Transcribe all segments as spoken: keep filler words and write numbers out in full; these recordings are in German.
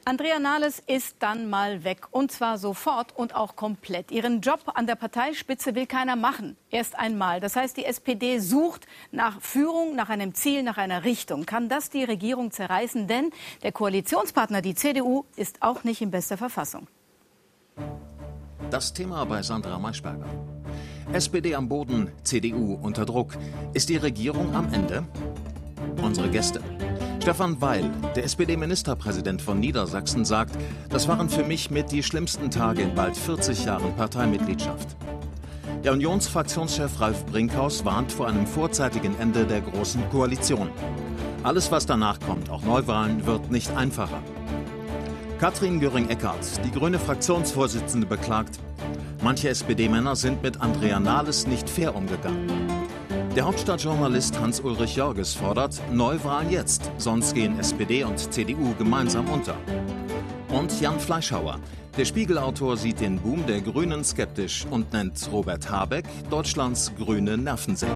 Andrea Nahles ist dann mal weg, und zwar sofort und auch komplett. Ihren Job an der Parteispitze will keiner machen, erst einmal. Das heißt, die S P D sucht nach Führung, nach einem Ziel, nach einer Richtung. Kann das die Regierung zerreißen? Denn der Koalitionspartner, die C D U, ist auch nicht in bester Verfassung. Das Thema bei Sandra Maischberger. S P D am Boden, C D U unter Druck. Ist die Regierung am Ende? Unsere Gäste. Stefan Weil, der S P D-Ministerpräsident von Niedersachsen, sagt, das waren für mich mit die schlimmsten Tage in bald vierzig Jahren Parteimitgliedschaft. Der Unionsfraktionschef Ralf Brinkhaus warnt vor einem vorzeitigen Ende der Großen Koalition. Alles, was danach kommt, auch Neuwahlen, wird nicht einfacher. Katrin Göring-Eckardt, die grüne Fraktionsvorsitzende, beklagt, manche S P D-Männer sind mit Andrea Nahles nicht fair umgegangen. Der Hauptstadtjournalist Hans-Ulrich Jörges fordert, Neuwahlen jetzt, sonst gehen S P D und C D U gemeinsam unter. Und Jan Fleischhauer, der Spiegel-Autor, sieht den Boom der Grünen skeptisch und nennt Robert Habeck Deutschlands grüne Nervensäge.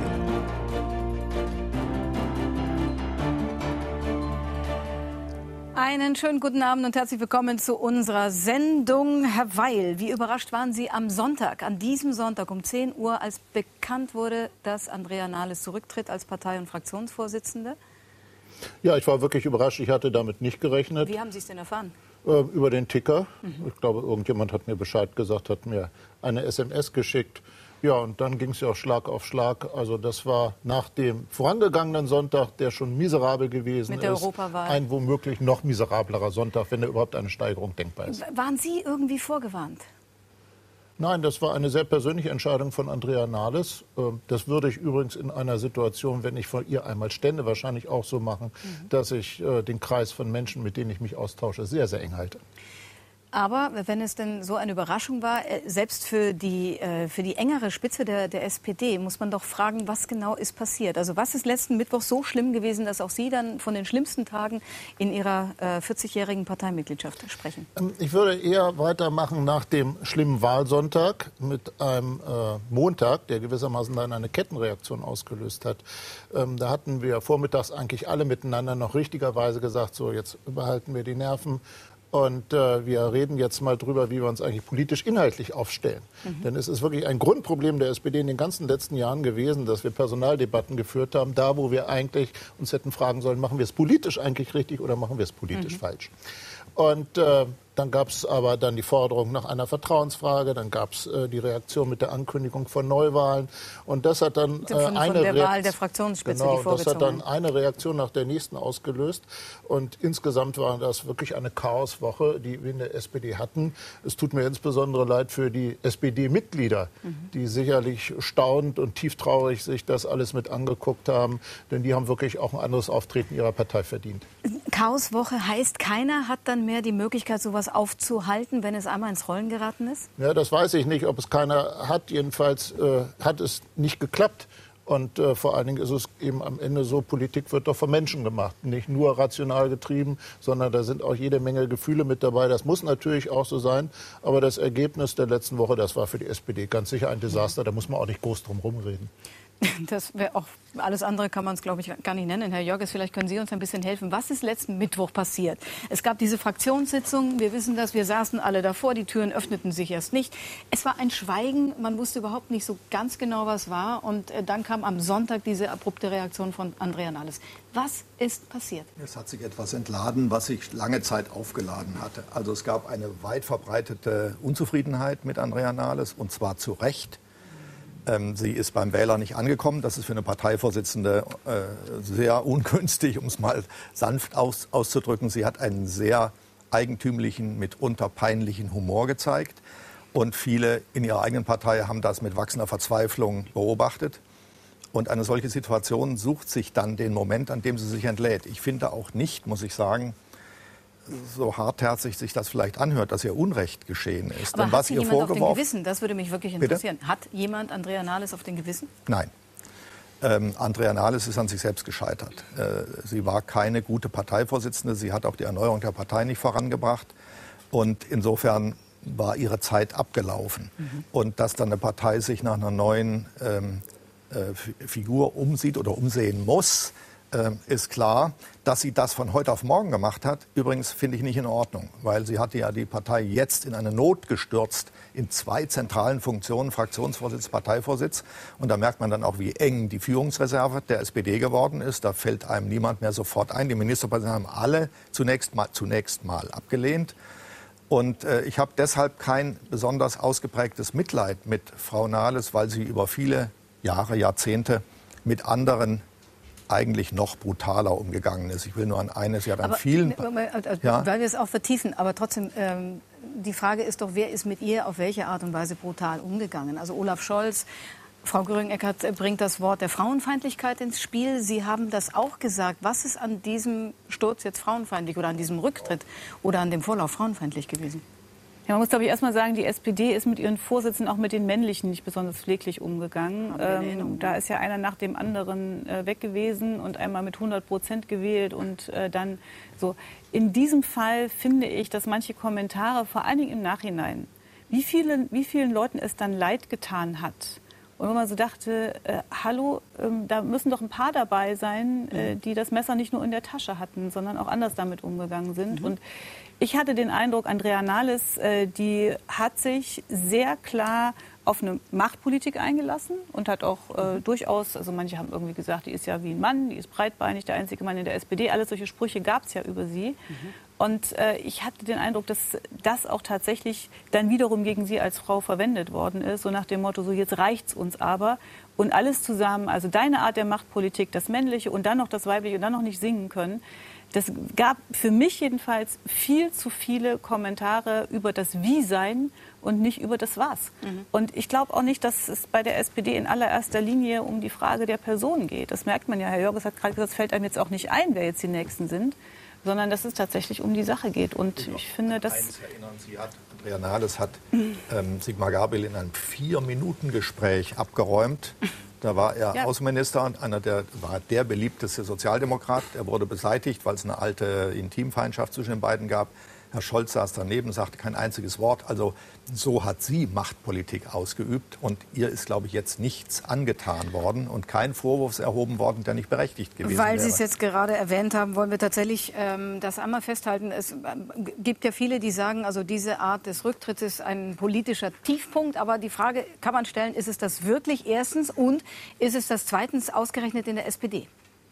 Einen schönen guten Abend und herzlich willkommen zu unserer Sendung. Herr Weil, wie überrascht waren Sie am Sonntag, an diesem Sonntag um zehn Uhr, als bekannt wurde, dass Andrea Nahles zurücktritt als Partei- und Fraktionsvorsitzende? Ja, ich war wirklich überrascht. Ich hatte damit nicht gerechnet. Wie haben Sie es denn erfahren? Äh, über den Ticker. Mhm. Ich glaube, irgendjemand hat mir Bescheid gesagt, hat mir eine S M S geschickt. Ja, und dann ging es ja auch Schlag auf Schlag. Also das war nach dem vorangegangenen Sonntag, der schon miserabel gewesen Mit der ist, Europawahl. Ein womöglich noch miserablerer Sonntag, wenn da überhaupt eine Steigerung denkbar ist. Waren Sie irgendwie vorgewarnt? Nein, das war eine sehr persönliche Entscheidung von Andrea Nahles. Das würde ich übrigens in einer Situation, wenn ich von ihr einmal stände, wahrscheinlich auch so machen, mhm. dass ich den Kreis von Menschen, mit denen ich mich austausche, sehr, sehr eng halte. Aber wenn es denn so eine Überraschung war, selbst für die, für die engere Spitze der, der S P D, muss man doch fragen, was genau ist passiert. Also was ist letzten Mittwoch so schlimm gewesen, dass auch Sie dann von den schlimmsten Tagen in Ihrer äh, vierzig-jährigen Parteimitgliedschaft sprechen? Ich würde eher weitermachen nach dem schlimmen Wahlsonntag mit einem äh, Montag, der gewissermaßen dann eine Kettenreaktion ausgelöst hat. Ähm, da hatten wir vormittags eigentlich alle miteinander noch richtigerweise gesagt, so jetzt behalten wir die Nerven. Und äh, wir reden jetzt mal drüber, wie wir uns eigentlich politisch inhaltlich aufstellen. Mhm. Denn es ist wirklich ein Grundproblem der S P D in den ganzen letzten Jahren gewesen, dass wir Personaldebatten geführt haben, da wo wir eigentlich uns hätten fragen sollen, machen wir es politisch eigentlich richtig oder machen wir es politisch mhm. falsch. Und äh, dann gab es aber dann die Forderung nach einer Vertrauensfrage, dann gab es äh, die Reaktion mit der Ankündigung von Neuwahlen. Und das hat dann äh, von, eine von der Reakt- Wahl der Fraktionsspitze, genau, die vorgezogen. Das hat dann eine Reaktion nach der nächsten ausgelöst. Und insgesamt war das wirklich eine Chaoswoche, die wir in der S P D hatten. Es tut mir insbesondere leid für die S P D-Mitglieder, mhm. die sicherlich staunend und tieftraurig sich das alles mit angeguckt haben. Denn die haben wirklich auch ein anderes Auftreten ihrer Partei verdient. Chaoswoche heißt, keiner hat dann mehr die Möglichkeit, sowas aufzuhalten, wenn es einmal ins Rollen geraten ist? Ja, das weiß ich nicht, ob es keiner hat. Jedenfalls äh, hat es nicht geklappt. Und äh, vor allen Dingen ist es eben am Ende so, Politik wird doch von Menschen gemacht. Nicht nur rational getrieben, sondern da sind auch jede Menge Gefühle mit dabei. Das muss natürlich auch so sein. Aber das Ergebnis der letzten Woche, das war für die S P D ganz sicher ein Desaster. Da muss man auch nicht groß drum rumreden. Das wäre auch, alles andere kann man es, glaube ich, gar nicht nennen. Herr Jörges, vielleicht können Sie uns ein bisschen helfen. Was ist letzten Mittwoch passiert? Es gab diese Fraktionssitzung, wir wissen das, wir saßen alle davor, die Türen öffneten sich erst nicht. Es war ein Schweigen, man wusste überhaupt nicht so ganz genau, was war. Und dann kam am Sonntag diese abrupte Reaktion von Andrea Nahles. Was ist passiert? Es hat sich etwas entladen, was sich lange Zeit aufgeladen hatte. Also es gab eine weit verbreitete Unzufriedenheit mit Andrea Nahles, und zwar zu Recht. Sie ist beim Wähler nicht angekommen. Das ist für eine Parteivorsitzende äh, sehr ungünstig, um es mal sanft aus, auszudrücken. Sie hat einen sehr eigentümlichen, mitunter peinlichen Humor gezeigt. Und viele in ihrer eigenen Partei haben das mit wachsender Verzweiflung beobachtet. Und eine solche Situation sucht sich dann den Moment, an dem sie sich entlädt. Ich finde auch nicht, muss ich sagen, so hartherzig sich das vielleicht anhört, dass ihr Unrecht geschehen ist. Aber Denn hat was sie ihr jemand auf den vorgeworfen... Gewissen? Das würde mich wirklich interessieren. Bitte? Hat jemand Andrea Nahles auf den Gewissen? Nein. Ähm, Andrea Nahles ist an sich selbst gescheitert. Äh, sie war keine gute Parteivorsitzende. Sie hat auch die Erneuerung der Partei nicht vorangebracht. Und insofern war ihre Zeit abgelaufen. Mhm. Und dass dann eine Partei sich nach einer neuen ähm, äh, Figur umsieht oder umsehen muss, äh, ist klar, dass sie das von heute auf morgen gemacht hat. Übrigens finde ich nicht in Ordnung, weil sie hatte ja die Partei jetzt in eine Not gestürzt, in zwei zentralen Funktionen, Fraktionsvorsitz, Parteivorsitz. Und da merkt man dann auch, wie eng die Führungsreserve der S P D geworden ist. Da fällt einem niemand mehr sofort ein. Die Ministerpräsidenten haben alle zunächst mal, zunächst mal abgelehnt. Und äh, ich habe deshalb kein besonders ausgeprägtes Mitleid mit Frau Nahles, weil sie über viele Jahre, Jahrzehnte mit anderen eigentlich noch brutaler umgegangen ist. Ich will nur an eines, sie hat an vielen... Also, ja? Weil wir es auch vertiefen, aber trotzdem, ähm, die Frage ist doch, wer ist mit ihr auf welche Art und Weise brutal umgegangen? Also Olaf Scholz, Frau Göring-Eckardt bringt das Wort der Frauenfeindlichkeit ins Spiel. Sie haben das auch gesagt. Was ist an diesem Sturz jetzt frauenfeindlich oder an diesem Rücktritt oder an dem Vorlauf frauenfeindlich gewesen? Ja, man muss, glaube ich, erst mal sagen, die S P D ist mit ihren Vorsitzenden, auch mit den männlichen, nicht besonders pfleglich umgegangen. Ähm, da ist ja einer nach dem anderen äh, weg gewesen und einmal mit hundert Prozent gewählt. Und äh, dann so. In diesem Fall finde ich, dass manche Kommentare, vor allen Dingen im Nachhinein, wie, viele, wie vielen Leuten es dann leid getan hat. Und wenn man so dachte, äh, hallo, ähm, da müssen doch ein paar dabei sein, äh, die das Messer nicht nur in der Tasche hatten, sondern auch anders damit umgegangen sind. Mhm. Und ich hatte den Eindruck, Andrea Nahles, äh, die hat sich sehr klar auf eine Machtpolitik eingelassen und hat auch äh, durchaus, also manche haben irgendwie gesagt, die ist ja wie ein Mann, die ist breitbeinig, der einzige Mann in der S P D. Alle solche Sprüche gab es ja über sie. Mhm. Und äh, ich hatte den Eindruck, dass das auch tatsächlich dann wiederum gegen sie als Frau verwendet worden ist, so nach dem Motto, so jetzt reicht's uns aber. Und alles zusammen, also deine Art der Machtpolitik, das Männliche und dann noch das Weibliche und dann noch nicht singen können. Das gab für mich jedenfalls viel zu viele Kommentare über das Wie-Sein und nicht über das Was. Mhm. Und ich glaube auch nicht, dass es bei der S P D in allererster Linie um die Frage der Person geht. Das merkt man ja. Herr Jörges hat gerade gesagt, es fällt einem jetzt auch nicht ein, wer jetzt die Nächsten sind, sondern dass es tatsächlich um die Sache geht. Und ich finde, dass... Eins erinnern Sie, hat, Andrea Nahles hat ähm, Sigmar Gabriel in einem Vier-Minuten-Gespräch abgeräumt. Da war er ja. Außenminister und einer der, war der beliebteste Sozialdemokrat. Er wurde beseitigt, weil es eine alte Intimfeindschaft zwischen den beiden gab. Herr Scholz saß daneben, sagte kein einziges Wort. Also so hat sie Machtpolitik ausgeübt. Und ihr ist, glaube ich, jetzt nichts angetan worden und kein Vorwurf erhoben worden, der nicht berechtigt gewesen Weil wäre. Sie es jetzt gerade erwähnt haben, wollen wir tatsächlich ähm, das einmal festhalten. Es äh, gibt ja viele, die sagen, also diese Art des Rücktritts ist ein politischer Tiefpunkt. Aber die Frage kann man stellen, ist es das wirklich erstens und ist es das zweitens ausgerechnet in der S P D?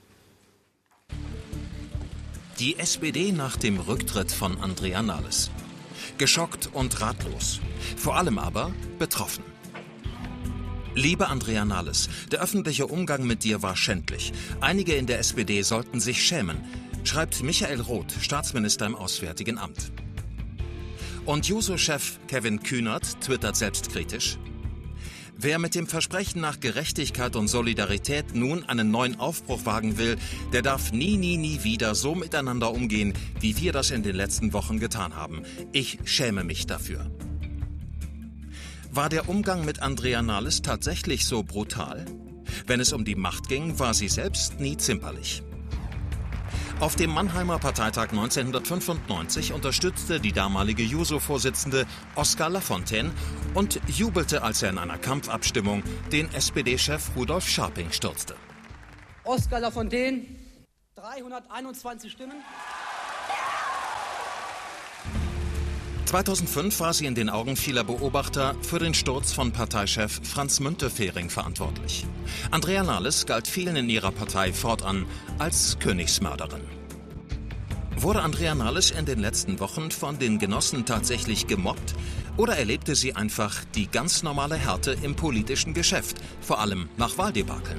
Die S P D nach dem Rücktritt von Andrea Nahles. Geschockt und ratlos. Vor allem aber betroffen. Liebe Andrea Nahles, der öffentliche Umgang mit dir war schändlich. Einige in der S P D sollten sich schämen, schreibt Michael Roth, Staatsminister im Auswärtigen Amt. Und Juso-Chef Kevin Kühnert twittert selbstkritisch: Wer mit dem Versprechen nach Gerechtigkeit und Solidarität nun einen neuen Aufbruch wagen will, der darf nie, nie, nie wieder so miteinander umgehen, wie wir das in den letzten Wochen getan haben. Ich schäme mich dafür. War der Umgang mit Andrea Nahles tatsächlich so brutal? Wenn es um die Macht ging, war sie selbst nie zimperlich. Auf dem Mannheimer Parteitag neunzehnhundertfünfundneunzig unterstützte die damalige Juso-Vorsitzende Oskar Lafontaine und jubelte, als er in einer Kampfabstimmung den S P D-Chef Rudolf Scharping stürzte. Oskar Lafontaine, dreihunderteinundzwanzig Stimmen. zweitausendfünf war sie in den Augen vieler Beobachter für den Sturz von Parteichef Franz Müntefering verantwortlich. Andrea Nahles galt vielen in ihrer Partei fortan als Königsmörderin. Wurde Andrea Nahles in den letzten Wochen von den Genossen tatsächlich gemobbt oder erlebte sie einfach die ganz normale Härte im politischen Geschäft, vor allem nach Wahldebakeln?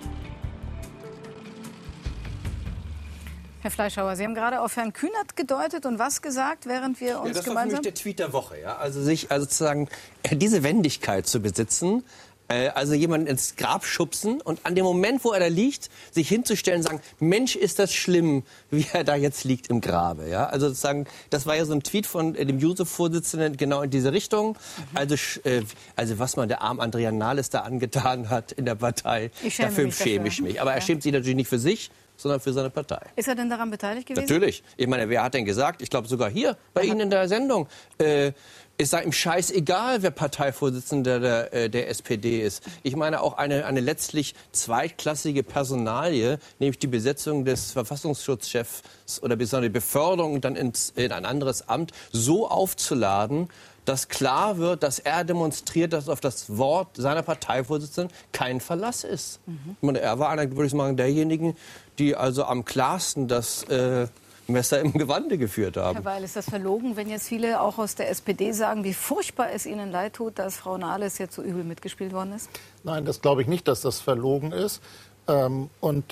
Herr Fleischhauer, Sie haben gerade auf Herrn Kühnert gedeutet und was gesagt, während wir uns ja, das gemeinsam... war für mich der Tweet der Woche. Ja? Also sich also sozusagen diese Wendigkeit zu besitzen, äh, also jemanden ins Grab schubsen und an dem Moment, wo er da liegt, sich hinzustellen und sagen, Mensch, ist das schlimm, wie er da jetzt liegt im Grabe. Ja? Also sozusagen, das war ja so ein Tweet von äh, dem Juso-Vorsitzenden genau in diese Richtung. Mhm. Also, äh, also was man der armen Andrea Nahles da angetan hat in der Partei, dafür schäme ich mich. Aber er ja. schämt sich natürlich nicht für sich, sondern für seine Partei. Ist er denn daran beteiligt gewesen? Natürlich. Ich meine, wer hat denn gesagt, ich glaube sogar hier bei Ihnen in der Sendung, äh, es sei ihm scheißegal, wer Parteivorsitzender der, äh, der S P D ist. Ich meine auch eine, eine letztlich zweitklassige Personalie, nämlich die Besetzung des Verfassungsschutzchefs oder besonders die Beförderung dann ins, in ein anderes Amt so aufzuladen, dass klar wird, dass er demonstriert, dass auf das Wort seiner Parteivorsitzenden kein Verlass ist. Mhm. Ich meine, er war einer, würde ich sagen, derjenigen, die also am klarsten das äh, Messer im Gewande geführt haben. Herr Weil, ist das verlogen, wenn jetzt viele auch aus der S P D sagen, wie furchtbar es ihnen leid tut, dass Frau Nahles jetzt so übel mitgespielt worden ist? Nein, das glaube ich nicht, dass das verlogen ist. Ähm, und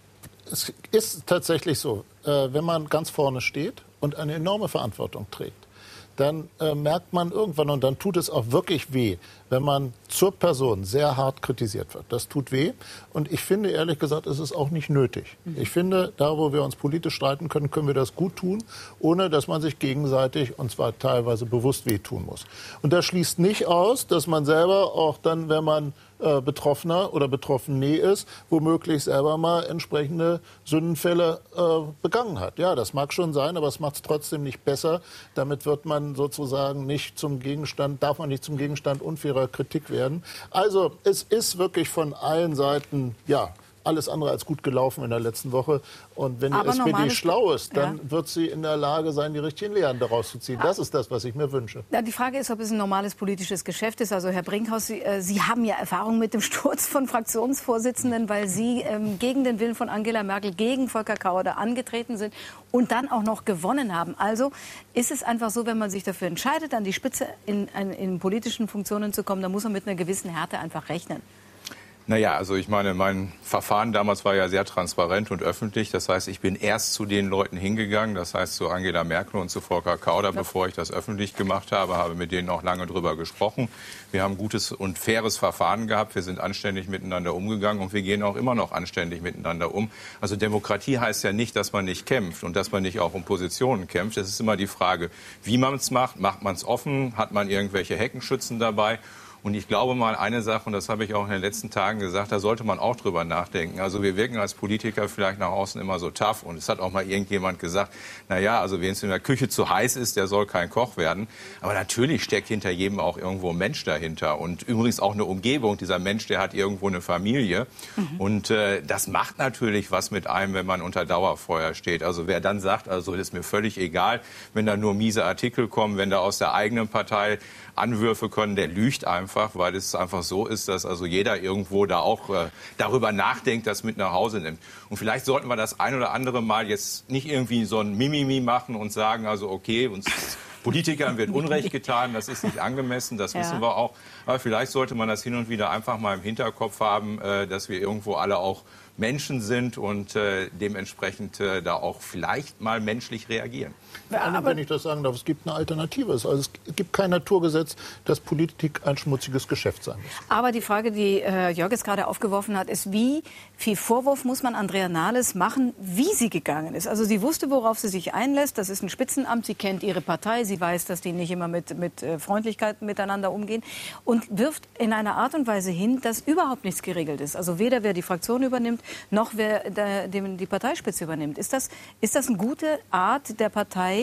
es ist tatsächlich so, äh, wenn man ganz vorne steht und eine enorme Verantwortung trägt, dann äh, merkt man irgendwann, und dann tut es auch wirklich weh, wenn man zur Person sehr hart kritisiert wird. Das tut weh. Und ich finde, ehrlich gesagt, es ist auch nicht nötig. Ich finde, da, wo wir uns politisch streiten können, können wir das gut tun, ohne dass man sich gegenseitig, und zwar teilweise bewusst wehtun muss. Und das schließt nicht aus, dass man selber auch dann, wenn man äh, Betroffener oder Betroffene ist, womöglich selber mal entsprechende Sündenfälle äh, begangen hat. Ja, das mag schon sein, aber es macht es trotzdem nicht besser. Damit wird man sozusagen nicht zum Gegenstand, darf man nicht zum Gegenstand unfairer Kritik werden. Also es ist wirklich von allen Seiten, ja, alles andere als gut gelaufen in der letzten Woche. Und wenn die Aber S P D schlau ist, dann ja. wird sie in der Lage sein, die richtigen Lehren daraus zu ziehen. Das ist das, was ich mir wünsche. Ja, die Frage ist, ob es ein normales politisches Geschäft ist. Also Herr Brinkhaus, Sie, äh, Sie haben ja Erfahrung mit dem Sturz von Fraktionsvorsitzenden, weil Sie ähm, gegen den Willen von Angela Merkel, gegen Volker Kauder angetreten sind und dann auch noch gewonnen haben. Also ist es einfach so, wenn man sich dafür entscheidet, an die Spitze in, in, in politischen Funktionen zu kommen, dann muss man mit einer gewissen Härte einfach rechnen. Naja, also ich meine, mein Verfahren damals war ja sehr transparent und öffentlich. Das heißt, ich bin erst zu den Leuten hingegangen, das heißt zu Angela Merkel und zu Volker Kauder, bevor ich das öffentlich gemacht habe, habe mit denen auch lange drüber gesprochen. Wir haben ein gutes und faires Verfahren gehabt, wir sind anständig miteinander umgegangen und wir gehen auch immer noch anständig miteinander um. Also Demokratie heißt ja nicht, dass man nicht kämpft und dass man nicht auch um Positionen kämpft. Es ist immer die Frage, wie man es macht. Macht man es offen? Hat man irgendwelche Heckenschützen dabei? Und ich glaube mal eine Sache, und das habe ich auch in den letzten Tagen gesagt, da sollte man auch drüber nachdenken. Also wir wirken als Politiker vielleicht nach außen immer so tough. Und es hat auch mal irgendjemand gesagt, na ja, also wenn es in der Küche zu heiß ist, der soll kein Koch werden. Aber natürlich steckt hinter jedem auch irgendwo ein Mensch dahinter. Und übrigens auch eine Umgebung. Dieser Mensch, der hat irgendwo eine Familie. Mhm. Und äh, das macht natürlich was mit einem, wenn man unter Dauerfeuer steht. Also wer dann sagt, also das ist mir völlig egal, wenn da nur miese Artikel kommen, wenn da aus der eigenen Partei Anwürfe kommen, der lügt einfach, weil es einfach so ist, dass also jeder irgendwo da auch äh, darüber nachdenkt, das mit nach Hause nimmt. Und vielleicht sollten wir das ein oder andere Mal jetzt nicht irgendwie so ein Mimimi machen und sagen, also okay, uns Politikern wird Unrecht getan, das ist nicht angemessen, das ja. wissen wir auch. Aber vielleicht sollte man das hin und wieder einfach mal im Hinterkopf haben, äh, dass wir irgendwo alle auch Menschen sind und äh, dementsprechend äh, da auch vielleicht mal menschlich reagieren. Ja, wenn ich das sagen darf, es gibt eine Alternative. Also es gibt kein Naturgesetz, dass Politik ein schmutziges Geschäft sein muss. Aber die Frage, die äh, Jörg jetzt gerade aufgeworfen hat, ist, wie viel Vorwurf muss man Andrea Nahles machen, wie sie gegangen ist? Also sie wusste, worauf sie sich einlässt. Das ist ein Spitzenamt. Sie kennt ihre Partei. Sie weiß, dass die nicht immer mit, mit äh, Freundlichkeit miteinander umgehen. Und wirft in einer Art und Weise hin, dass überhaupt nichts geregelt ist. Also weder wer die Fraktion übernimmt, noch wer der, dem die Parteispitze übernimmt. Ist das, ist das eine gute Art der Partei,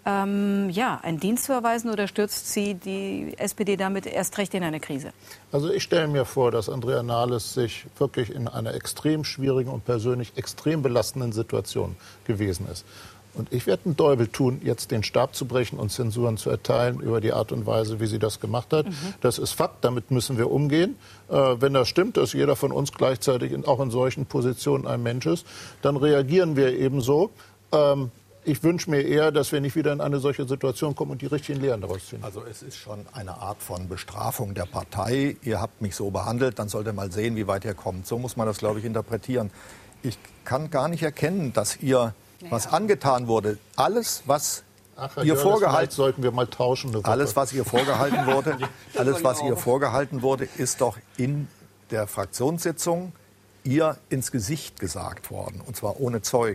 ähm, ja, einen Dienst zu erweisen, oder stürzt sie die S P D damit erst recht in eine Krise? Also ich stelle mir vor, dass Andrea Nahles sich wirklich in einer extrem schwierigen und persönlich extrem belastenden Situation gewesen ist. Und ich werde einen Teufel tun, jetzt den Stab zu brechen und Zensuren zu erteilen über die Art und Weise, wie sie das gemacht hat. Mhm. Das ist Fakt, damit müssen wir umgehen. Äh, wenn das stimmt, dass jeder von uns gleichzeitig in, auch in solchen Positionen ein Mensch ist, dann reagieren wir eben so. Ähm, ich wünsche mir eher, dass wir nicht wieder in eine solche Situation kommen und die richtigen Lehren daraus ziehen. Also es ist schon eine Art von Bestrafung der Partei. Ihr habt mich so behandelt, dann sollt ihr mal sehen, wie weit ihr kommt. So muss man das, glaube ich, interpretieren. Ich kann gar nicht erkennen, dass ihr was angetan wurde. Alles, was Ach, ihr Jörg, vorgehalten, sollten wir mal tauschen. alles, was ihr vorgehalten wurde, alles, was ihr vorgehalten wurde, ist doch in der Fraktionssitzung ihr ins Gesicht gesagt worden, und zwar ohne Zeugen.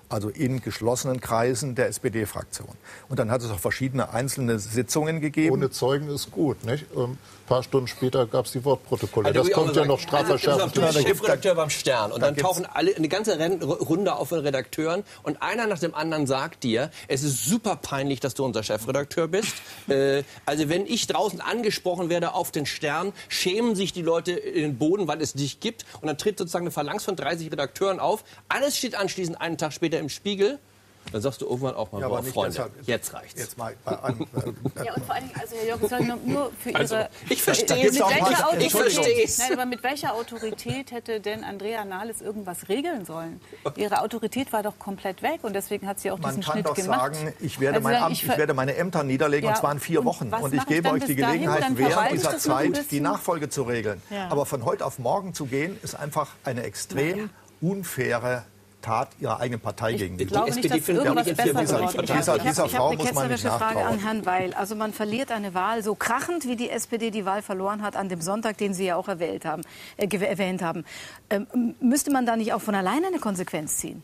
also in geschlossenen Kreisen der S P D-Fraktion. Und dann hat es auch verschiedene einzelne Sitzungen gegeben. Ohne Zeugen ist gut, nicht? Ein paar Stunden später gab es die Wortprotokolle. Also, das kommt ja noch strafverschärfend. Also, der Chefredakteur beim Stern. Und da dann tauchen alle, eine ganze Runde auf von Redakteuren. Und einer nach dem anderen sagt dir, es ist super peinlich, dass du unser Chefredakteur bist. äh, also wenn ich draußen angesprochen werde auf den Stern, schämen sich die Leute in den Boden, weil es dich gibt. Und dann tritt sozusagen eine Phalanx von dreißig Redakteuren auf. Alles steht anschließend einen Tag später im Spiegel. Dann sagst du irgendwann auch mal, ja, boah, Freunde, deshalb, jetzt reicht's. Jetzt mal bei an, äh, ja, und vor allen Dingen, also Herr Jörg, sagen nur für Ihre... Also, ich verstehe mit welcher es. Ich verstehe es. Nein, aber mit welcher Autorität hätte denn Andrea Nahles irgendwas regeln sollen? Ihre Autorität war doch komplett weg und deswegen hat sie auch Man diesen kann Schnitt doch gemacht. sagen, ich werde, Also mein sagen, Amt, ich ich ver- werde meine Ämter niederlegen, Ja, und zwar in vier und Wochen. was Und ich mache ich gebe dann euch die bis dahin? Gelegenheit, Dann während verwalte ich dieser das noch ein Zeit die bisschen. Nachfolge zu regeln. Ja. Aber von heute auf morgen zu gehen, ist einfach eine extrem unfaire Tat ihrer eigenen Partei gegenüber. Ich glaube Die nicht, S P D dass findet irgendwas auch nicht in vier besser Wochen geworden ist. Dieser, Ich dieser habe Frau eine muss man nicht ketzerische Frage an nachtrauern. Herrn Weil. Also man verliert eine Wahl so krachend, wie die S P D die Wahl verloren hat an dem Sonntag, den Sie ja auch erwählt haben, äh, erwähnt haben. Ähm, müsste man da nicht auch von alleine eine Konsequenz ziehen?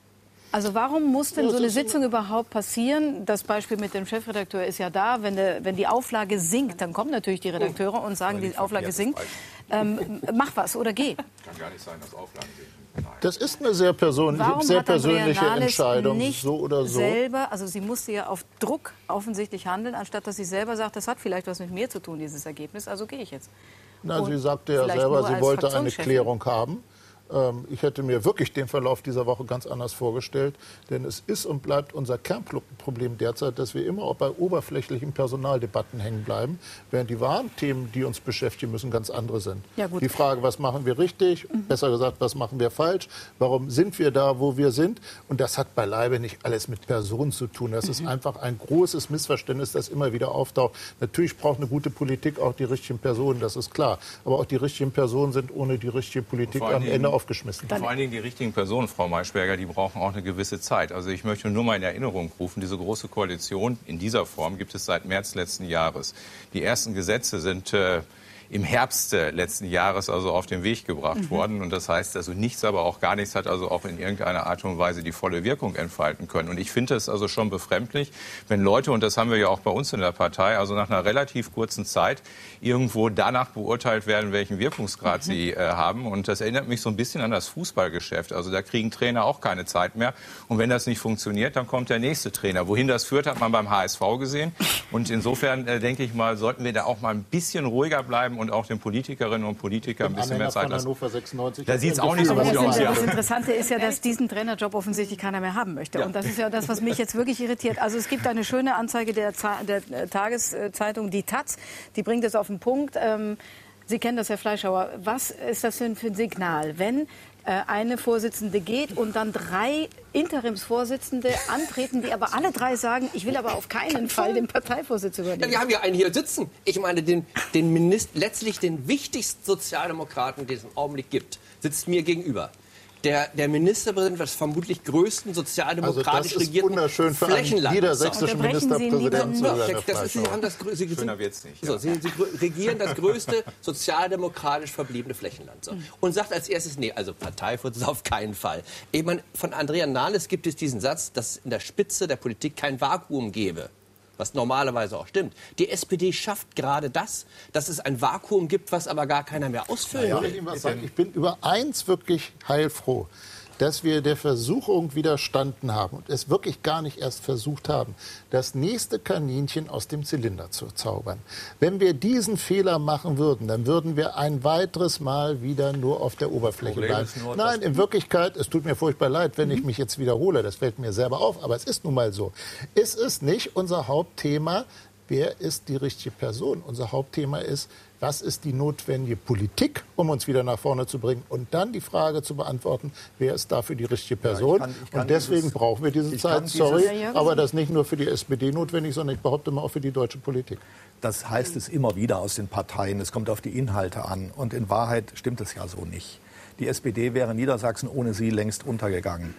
Also warum muss denn so eine Sitzung überhaupt passieren? Das Beispiel mit dem Chefredakteur ist ja da. Wenn, der, wenn die Auflage sinkt, dann kommen natürlich die Redakteure und sagen, die Auflage sinkt. Ähm, mach was oder geh. Kann gar nicht sein, dass Auflagen sinken. Nein. Das ist eine sehr, person Warum sehr hat Andrea persönliche Nahles Entscheidung, nicht so oder so. selber, also sie musste ja auf Druck offensichtlich handeln, anstatt dass sie selber sagt, das hat vielleicht was mit mir zu tun, dieses Ergebnis, also gehe ich jetzt. Na, Und sie sagte ja vielleicht selber, nur sie als wollte eine Fraktionschefin. Klärung haben. Ähm, ich hätte mir wirklich den Verlauf dieser Woche ganz anders vorgestellt. Denn es ist und bleibt unser Kernproblem derzeit, dass wir immer auch bei oberflächlichen Personaldebatten hängen bleiben, während die wahren Themen, die uns beschäftigen müssen, ganz andere sind. Ja, gut. Die Frage, was machen wir richtig, mhm. besser gesagt, was machen wir falsch, warum sind wir da, wo wir sind. Und das hat beileibe nicht alles mit Personen zu tun. Das mhm. ist einfach ein großes Missverständnis, das immer wieder auftaucht. Natürlich braucht eine gute Politik auch die richtigen Personen, das ist klar. Aber auch die richtigen Personen sind ohne die richtige Politik am Ende aufgeschmissen. Vor allen Dingen die richtigen Personen, Frau Maischberger, die brauchen auch eine gewisse Zeit. Also ich möchte nur mal in Erinnerung rufen, diese große Koalition in dieser Form gibt es seit März letzten Jahres. Die ersten Gesetze sind äh, im Herbst äh, letzten Jahres also auf den Weg gebracht mhm. worden. Und das heißt also nichts, aber auch gar nichts hat also auch in irgendeiner Art und Weise die volle Wirkung entfalten können. Und ich finde es also schon befremdlich, wenn Leute, und das haben wir ja auch bei uns in der Partei, also nach einer relativ kurzen Zeit irgendwo danach beurteilt werden, welchen Wirkungsgrad mhm. sie äh, haben. Und das erinnert mich so ein bisschen an das Fußballgeschäft. Also da kriegen Trainer auch keine Zeit mehr. Und wenn das nicht funktioniert, dann kommt der nächste Trainer. Wohin das führt, hat man beim H S V gesehen. Und insofern äh, denke ich mal, sollten wir da auch mal ein bisschen ruhiger bleiben und auch den Politikerinnen und Politikern ein bisschen mehr Zeit lassen. Hannover sechsundneunzig. Da sieht es auch nicht so gut aus. Das Interessante ist ja, dass diesen Trainerjob offensichtlich keiner mehr haben möchte. Ja. Und das ist ja das, was mich jetzt wirklich irritiert. Also es gibt eine schöne Anzeige der, der Tageszeitung, die Taz. Die bringt es auf den Punkt. Ähm, Sie kennen das, Herr Fleischhauer. Was ist das denn für ein Signal, wenn äh, eine Vorsitzende geht und dann drei Interimsvorsitzende antreten, die aber alle drei sagen, ich will aber auf keinen Fall den Parteivorsitz übernehmen? Ja, wir haben ja einen hier sitzen. Ich meine, den, den Minister, letztlich den wichtigsten Sozialdemokraten, den es im Augenblick gibt, sitzt mir gegenüber. Der, der Ministerpräsident des vermutlich größten sozialdemokratisch regierten Flächenlandes. Also das ist wunderschön für einen niedersächsischen Ministerpräsidenten zu sein. Das ist, Sie haben das, Sie, Sie, Schöner wird's nicht. So, Sie, Sie regieren das größte sozialdemokratisch verbliebene Flächenland. So. Und sagt als erstes, nee, also Parteivorsitz auf keinen Fall. Ich meine, von Andrea Nahles gibt es diesen Satz, dass es in der Spitze der Politik kein Vakuum gebe. Was normalerweise auch stimmt. Die S P D schafft gerade das, dass es ein Vakuum gibt, was aber gar keiner mehr ausfüllen ja, will. ich, sagen, ich bin über eins wirklich heilfroh, dass wir der Versuchung widerstanden haben und es wirklich gar nicht erst versucht haben, das nächste Kaninchen aus dem Zylinder zu zaubern. Wenn wir diesen Fehler machen würden, dann würden wir ein weiteres Mal wieder nur auf der Oberfläche bleiben. Nein, in Wirklichkeit, es tut mir furchtbar leid, wenn ich mich jetzt wiederhole, das fällt mir selber auf, aber es ist nun mal so. Es ist nicht unser Hauptthema, wer ist die richtige Person. Unser Hauptthema ist, was ist die notwendige Politik, um uns wieder nach vorne zu bringen? Und dann die Frage zu beantworten, wer ist dafür die richtige Person? Ja, ich kann, ich kann und deswegen dieses, brauchen wir diese Zeit. Sorry, dieses, aber das ist nicht nur für die S P D notwendig, sondern ich behaupte mal auch für die deutsche Politik. Das heißt es immer wieder aus den Parteien. Es kommt auf die Inhalte an. Und in Wahrheit stimmt es ja so nicht. Die S P D wäre in Niedersachsen ohne sie längst untergegangen.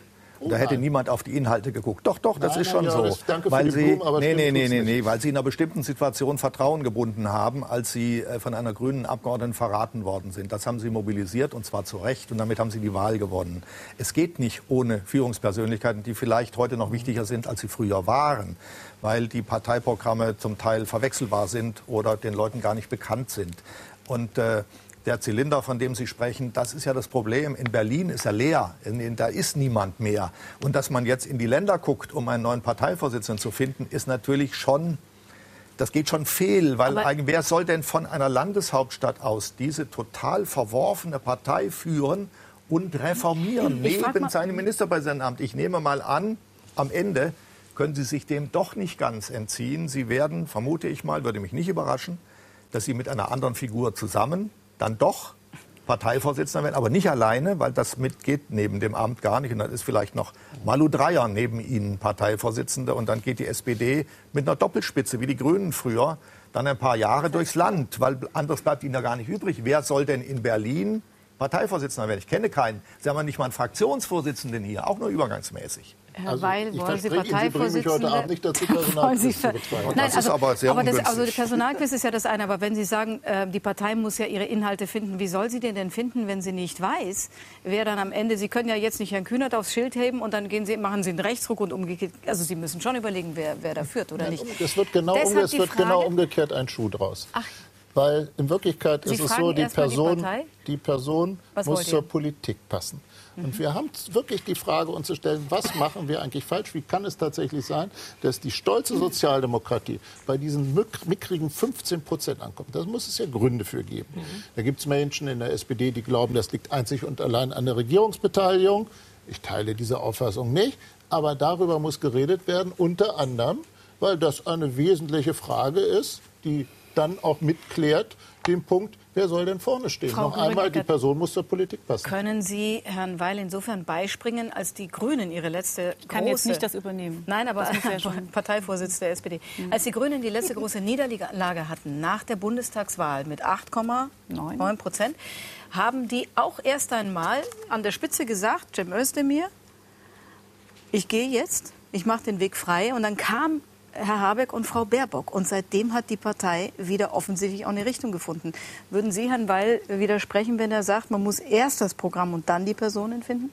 Da hätte niemand auf die Inhalte geguckt. Doch, doch, das Nein, ist schon ja, so. das, danke weil für die sie, Blumen, aber nee, nee, stimmt nee, tut's nee, nicht. nee, weil sie in einer bestimmten Situation Vertrauen gebunden haben, als sie äh, von einer grünen Abgeordneten verraten worden sind. Das haben sie mobilisiert, und zwar zu Recht, und damit haben sie die Wahl gewonnen. Es geht nicht ohne Führungspersönlichkeiten, die vielleicht heute noch wichtiger sind, als sie früher waren, weil die Parteiprogramme zum Teil verwechselbar sind oder den Leuten gar nicht bekannt sind. Und äh, der Zylinder, von dem Sie sprechen, das ist ja das Problem. In Berlin ist er leer. In, da ist niemand mehr. Und dass man jetzt in die Länder guckt, um einen neuen Parteivorsitzenden zu finden, ist natürlich schon, das geht schon fehl. Weil eigentlich, wer soll denn von einer Landeshauptstadt aus diese total verworfene Partei führen und reformieren neben seinem Ministerpräsidentenamt? Ich nehme mal an, am Ende können Sie sich dem doch nicht ganz entziehen. Sie werden, vermute ich mal, würde mich nicht überraschen, dass Sie mit einer anderen Figur zusammen dann doch Parteivorsitzender werden, aber nicht alleine, weil das mitgeht neben dem Amt gar nicht. Und dann ist vielleicht noch Malu Dreyer neben Ihnen Parteivorsitzende. Und dann geht die S P D mit einer Doppelspitze, wie die Grünen früher, dann ein paar Jahre durchs Land, weil anderes bleibt Ihnen ja gar nicht übrig. Wer soll denn in Berlin Parteivorsitzender werden? Ich kenne keinen. Sie haben ja nicht mal einen Fraktionsvorsitzenden hier, auch nur übergangsmäßig. Herr Also, Weil, ich wollen Sie verspreche Ihnen, Sie bringen mich heute Abend nicht dazu, Personalquiz zu betreiben. Nein, Das also, ist aber sehr aber das, ungünstig. also der Personalquiz ist ja das eine, aber wenn Sie sagen, äh, die Partei muss ja ihre Inhalte finden, wie soll sie den denn finden, wenn sie nicht weiß, wer dann am Ende, Sie können ja jetzt nicht Herrn Kühnert aufs Schild heben und dann gehen sie, machen Sie einen Rechtsruck und umgekehrt, also Sie müssen schon überlegen, wer, wer da führt oder nicht. Es wird, genau, um, es wird Frage, genau umgekehrt ein Schuh draus. Ach, Weil in Wirklichkeit Sie ist es fragen so, die erst mal die Person, Partei? die Person Was muss wollt zur ihr? Politik passen. Und wir haben wirklich die Frage, uns zu stellen, was machen wir eigentlich falsch? Wie kann es tatsächlich sein, dass die stolze Sozialdemokratie bei diesen mickrigen fünfzehn Prozent ankommt? Da muss es ja Gründe für geben. Mhm. Da gibt es Menschen in der S P D, die glauben, das liegt einzig und allein an der Regierungsbeteiligung. Ich teile diese Auffassung nicht. Aber darüber muss geredet werden, unter anderem, weil das eine wesentliche Frage ist, die dann auch mitklärt den Punkt, wer soll denn vorne stehen? Frau Noch einmal, die Rübenecker, Person muss zur Politik passen. können Sie Herrn Weil insofern beispringen, als die Grünen ihre letzte Ich kann große... jetzt nicht das übernehmen. Nein, aber Das muss ja schon- Parteivorsitz der S P D. Als die Grünen die letzte große Niederlage hatten nach der Bundestagswahl mit acht Komma neun Prozent, haben die auch erst einmal an der Spitze gesagt, Cem Özdemir, ich gehe jetzt, ich mache den Weg frei. Und dann kam Herr Habeck und Frau Baerbock. Und seitdem hat die Partei wieder offensichtlich auch eine Richtung gefunden. Würden Sie Herrn Weil widersprechen, wenn er sagt, man muss erst das Programm und dann die Personen finden?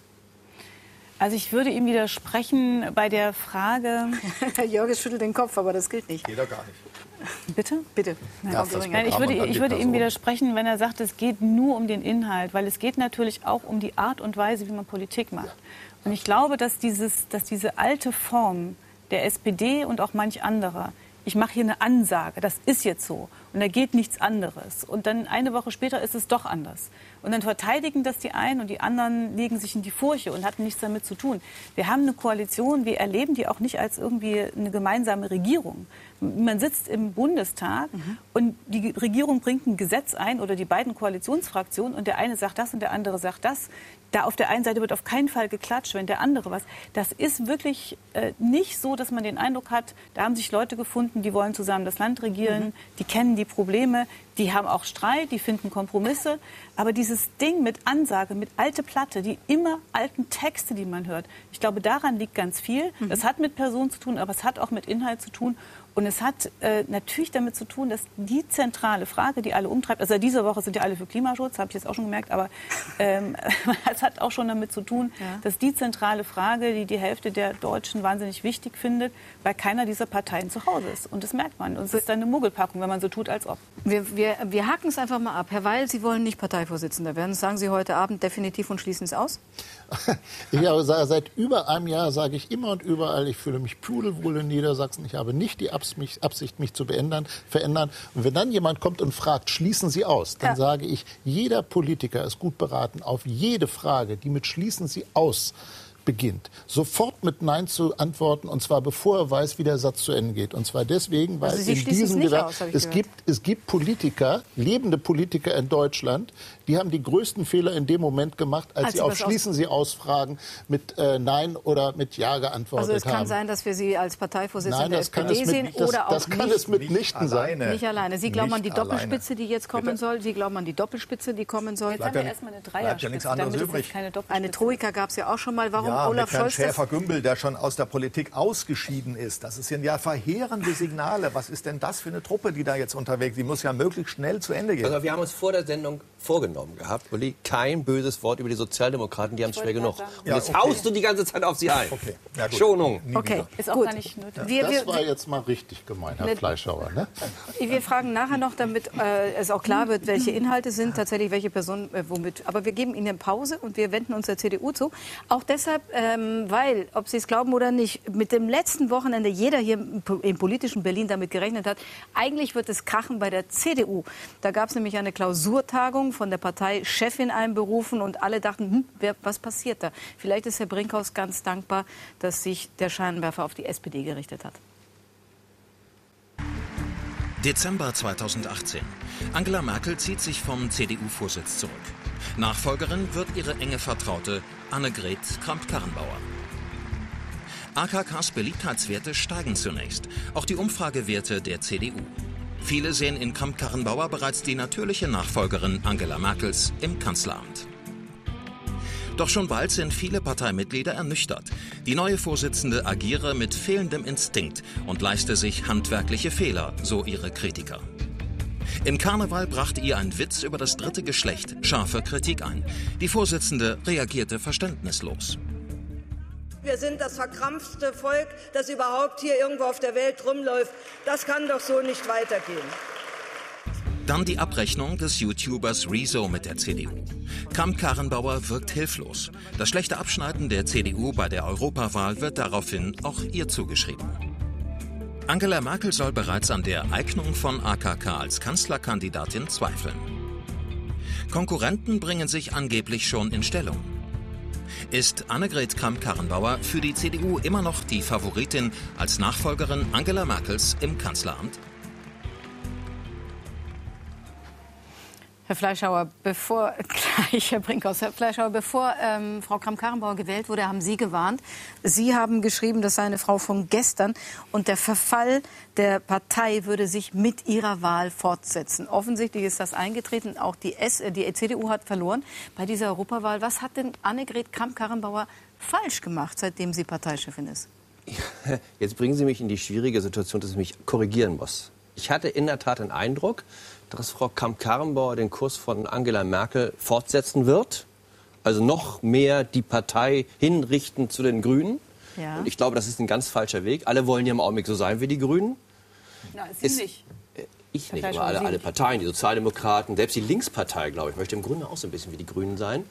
Also ich würde ihm widersprechen bei der Frage... Herr Jörges schüttelt den Kopf, aber das gilt nicht. Geht doch gar nicht. Bitte? Bitte. Ja, das Nein, ich Programm würde, und dann ich die würde ihm Person. widersprechen, wenn er sagt, es geht nur um den Inhalt, weil es geht natürlich auch um die Art und Weise, wie man Politik macht. Und ich glaube, dass, dieses, dass diese alte Form der S P D und auch manch anderer, ich mache hier eine Ansage, das ist jetzt so und da geht nichts anderes. Und dann eine Woche später ist es doch anders. Und dann verteidigen das die einen und die anderen legen sich in die Furche und hatten nichts damit zu tun. Wir haben eine Koalition, wir erleben die auch nicht als irgendwie eine gemeinsame Regierung. Man sitzt im Bundestag mhm. und die Regierung bringt ein Gesetz ein oder die beiden Koalitionsfraktionen und der eine sagt das und der andere sagt das. Da auf der einen Seite wird auf keinen Fall geklatscht, wenn der andere was. Das ist wirklich äh, nicht so, dass man den Eindruck hat, da haben sich Leute gefunden, die wollen zusammen das Land regieren, mhm. die kennen die Probleme, die haben auch Streit, die finden Kompromisse. Aber dieses Ding mit Ansage, mit alte Platte, die immer alten Texte, die man hört, ich glaube, daran liegt ganz viel. Mhm. Das hat mit Personen zu tun, aber es hat auch mit Inhalt zu tun. Und es hat äh, natürlich damit zu tun, dass die zentrale Frage, die alle umtreibt, also diese Woche sind ja alle für Klimaschutz, habe ich jetzt auch schon gemerkt, aber ähm, es hat auch schon damit zu tun, ja. dass die zentrale Frage, die die Hälfte der Deutschen wahnsinnig wichtig findet, bei keiner dieser Parteien zu Hause ist. Und das merkt man. Und es ist dann eine Muggelpackung, wenn man so tut, als ob. Wir, wir, wir haken es einfach mal ab. Herr Weil, Sie wollen nicht Parteivorsitzender werden. Das sagen Sie heute Abend definitiv und schließen es aus? Ich habe, seit über einem Jahr sage ich immer und überall, ich fühle mich pudelwohl in Niedersachsen. Ich habe nicht die Absicht, mich zu beändern, verändern. Und wenn dann jemand kommt und fragt, schließen Sie aus, dann ja. sage ich, jeder Politiker ist gut beraten, auf jede Frage, die mit schließen Sie aus beginnt, sofort mit Nein zu antworten, und zwar bevor er weiß, wie der Satz zu Ende geht. Und zwar deswegen, weil also in diesem nicht Gewerbe aus, es gibt, es gibt Politiker, lebende Politiker in Deutschland, die haben die größten Fehler in dem Moment gemacht, als, als sie auf Schließen Sie aus Fragen mit äh, Nein oder mit Ja geantwortet haben. Also es kann haben. sein, dass wir Sie als Parteivorsitzende Nein, der das S P D kann es mit, sehen das, oder auch das kann nicht. es mitnichten sein. Nicht alleine. Sie glauben nicht an die Doppelspitze, die jetzt kommen Bitte? soll. Sie glauben an die Doppelspitze, die kommen soll. Jetzt haben wir erstmal eine Dreierspitze, ja damit es jetzt keine Doppelspitze. Eine Troika gab es ja auch schon mal. Warum ja, Olaf mit Herrn Scholz... das- Schäfer-Gümbel, der schon aus der Politik ausgeschieden ist. Das sind ja verheerende Signale. Was ist denn das für eine Truppe, die da jetzt unterwegs ist? Die muss ja möglichst schnell zu Ende gehen. Also wir haben uns vor der Sendung vorgenommen gehabt, Uli, kein böses Wort über die Sozialdemokraten, die haben es schwer genug. Und Ja, jetzt okay. haust du die ganze Zeit auf sie ein. Okay. Ja, gut. Schonung. Okay, Ist auch gut. gar nicht nötig. Wir, Das wir, war jetzt mal richtig gemein, Herr Mit- Fleischhauer. Ne? wir fragen nachher noch, damit äh, es auch klar wird, welche Inhalte sind, tatsächlich welche Personen äh, womit. Aber wir geben Ihnen eine Pause und wir wenden uns der C D U zu. Auch deshalb, ähm, weil, ob Sie es glauben oder nicht, mit dem letzten Wochenende jeder hier im, im politischen Berlin damit gerechnet hat, eigentlich wird es krachen bei der C D U. Da gab es nämlich eine Klausurtagung von der Parteichefin einberufen und alle dachten, hm, wer, was passiert da? Vielleicht ist Herr Brinkhaus ganz dankbar, dass sich der Scheinwerfer auf die S P D gerichtet hat. Dezember zweitausendachtzehn. Angela Merkel zieht sich vom C D U-Vorsitz zurück. Nachfolgerin wird ihre enge Vertraute Annegret Kramp-Karrenbauer. A K Ks Beliebtheitswerte steigen zunächst, auch die Umfragewerte der C D U. Viele sehen in Kramp-Karrenbauer bereits die natürliche Nachfolgerin Angela Merkels im Kanzleramt. Doch schon bald sind viele Parteimitglieder ernüchtert. Die neue Vorsitzende agiere mit fehlendem Instinkt und leiste sich handwerkliche Fehler, so ihre Kritiker. Im Karneval brachte ihr ein Witz über das dritte Geschlecht scharfe Kritik ein. Die Vorsitzende reagierte verständnislos. Wir sind das verkrampfte Volk, das überhaupt hier irgendwo auf der Welt rumläuft. Das kann doch so nicht weitergehen. Dann die Abrechnung des YouTubers Rezo mit der C D U. Kramp-Karrenbauer wirkt hilflos. Das schlechte Abschneiden der C D U bei der Europawahl wird daraufhin auch ihr zugeschrieben. Angela Merkel soll bereits an der Eignung von A K K als Kanzlerkandidatin zweifeln. Konkurrenten bringen sich angeblich schon in Stellung. Ist Annegret Kramp-Karrenbauer für die C D U immer noch die Favoritin als Nachfolgerin Angela Merkels im Kanzleramt? Herr Fleischhauer, bevor gleich Herr Brinkhaus, Herr Fleischhauer, bevor ähm, Frau Kramp-Karrenbauer gewählt wurde, haben Sie gewarnt. Sie haben geschrieben, das sei eine Frau von gestern und der Verfall der Partei würde sich mit ihrer Wahl fortsetzen. Offensichtlich ist das eingetreten. Auch die, S die C D U hat verloren bei dieser Europawahl. Was hat denn Annegret Kramp-Karrenbauer falsch gemacht, seitdem sie Parteichefin ist? Jetzt bringen Sie mich in die schwierige Situation, dass ich mich korrigieren muss. Ich hatte in der Tat den Eindruck, dass Frau Kramp-Karrenbauer den Kurs von Angela Merkel fortsetzen wird. Also noch mehr die Partei hinrichten zu den Grünen. Ja. Und ich glaube, das ist ein ganz falscher Weg. Alle wollen ja im Augenblick so sein wie die Grünen. Na, ist sie Ist- nicht. Ich nicht, Partei aber alle, schon alle Sie. Parteien, die Sozialdemokraten, selbst die Linkspartei, glaube ich, möchte im Grunde auch so ein bisschen wie die Grünen sein.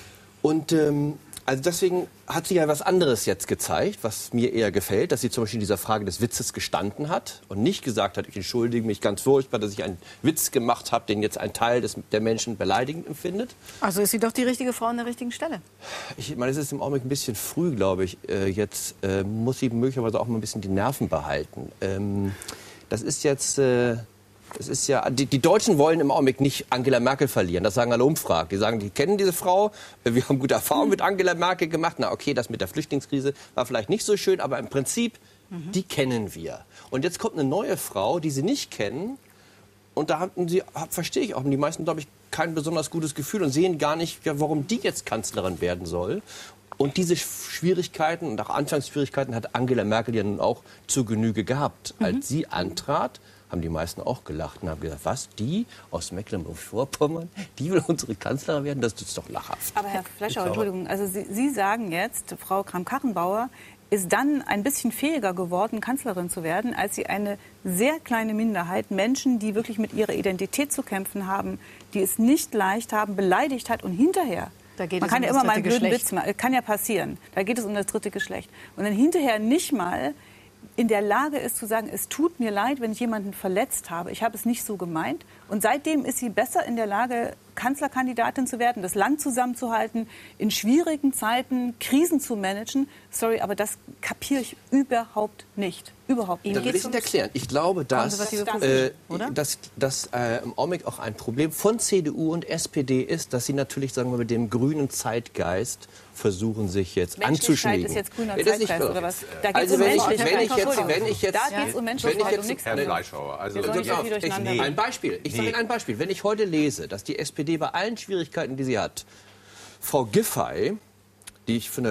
Und ähm, also deswegen hat sie ja was anderes jetzt gezeigt, was mir eher gefällt, dass sie zum Beispiel in dieser Frage des Witzes gestanden hat und nicht gesagt hat, ich entschuldige mich ganz furchtbar, dass ich einen Witz gemacht habe, den jetzt ein Teil des, der Menschen beleidigend empfindet. Also ist sie doch die richtige Frau an der richtigen Stelle. Ich meine, es ist im Augenblick ein bisschen früh, glaube ich. Äh, jetzt äh, muss sie möglicherweise auch mal ein bisschen die Nerven behalten. Ähm, das ist jetzt... Äh, Das ist ja, die, die Deutschen wollen im Augenblick nicht Angela Merkel verlieren. Das sagen alle Umfragen. Die sagen, die kennen diese Frau. Wir haben gute Erfahrungen mit Angela Merkel gemacht. Na okay, das mit der Flüchtlingskrise war vielleicht nicht so schön, aber im Prinzip, mhm. die kennen wir. Und jetzt kommt eine neue Frau, die sie nicht kennen. Und da hatten sie, verstehe ich auch, die meisten, glaube ich, kein besonders gutes Gefühl und sehen gar nicht, ja, warum die jetzt Kanzlerin werden soll. Und diese Schwierigkeiten und auch Anfangsschwierigkeiten hat Angela Merkel ja nun auch zu Genüge gehabt. Mhm. Als sie antrat, haben die meisten auch gelacht und haben gesagt, was, die aus Mecklenburg-Vorpommern, die will unsere Kanzlerin werden? Das ist doch lachhaft. Aber Herr Fleischhauer, Entschuldigung, also Sie, Sie sagen jetzt, Frau Kramp-Karrenbauer ist dann ein bisschen fähiger geworden, Kanzlerin zu werden, als sie eine sehr kleine Minderheit, Menschen, die wirklich mit ihrer Identität zu kämpfen haben, die es nicht leicht haben, beleidigt hat und hinterher. Da geht Man es kann um ja das immer mal einen dritte blöden Geschlecht. Witz machen, kann ja passieren. Da geht es um das dritte Geschlecht. Und dann hinterher nicht mal in der Lage ist zu sagen, es tut mir leid, wenn ich jemanden verletzt habe. Ich habe es nicht so gemeint. Und seitdem ist sie besser in der Lage, Kanzlerkandidatin zu werden, das Land zusammenzuhalten, in schwierigen Zeiten Krisen zu managen. Sorry, aber das kapiere ich überhaupt nicht. Überhaupt nicht. Das will ich Ihnen erklären. Ich glaube, dass, äh, dass, dass äh, im Augenblick auch ein Problem von C D U und S P D ist, dass sie natürlich, sagen wir, mit dem grünen Zeitgeist versuchen, sich jetzt anzuschmiegen. Ist jetzt grüner Ja, das ist Zeitgeist, nicht oder was? Da geht's also um wenn ich, Menschlichkeit. wenn ich jetzt, wenn ich jetzt, Da geht's um wenn ich Menschlichkeit, um jetzt, nichts Herr anderes. Fleischhauer, also Wir sollen nicht so viel ich, durcheinander nee. bringen. Ein Beispiel. Ich sage Nee. Ihnen ein Beispiel. Wenn ich heute lese, dass die S P D bei allen Schwierigkeiten, die sie hat, Frau Giffey, die ich für eine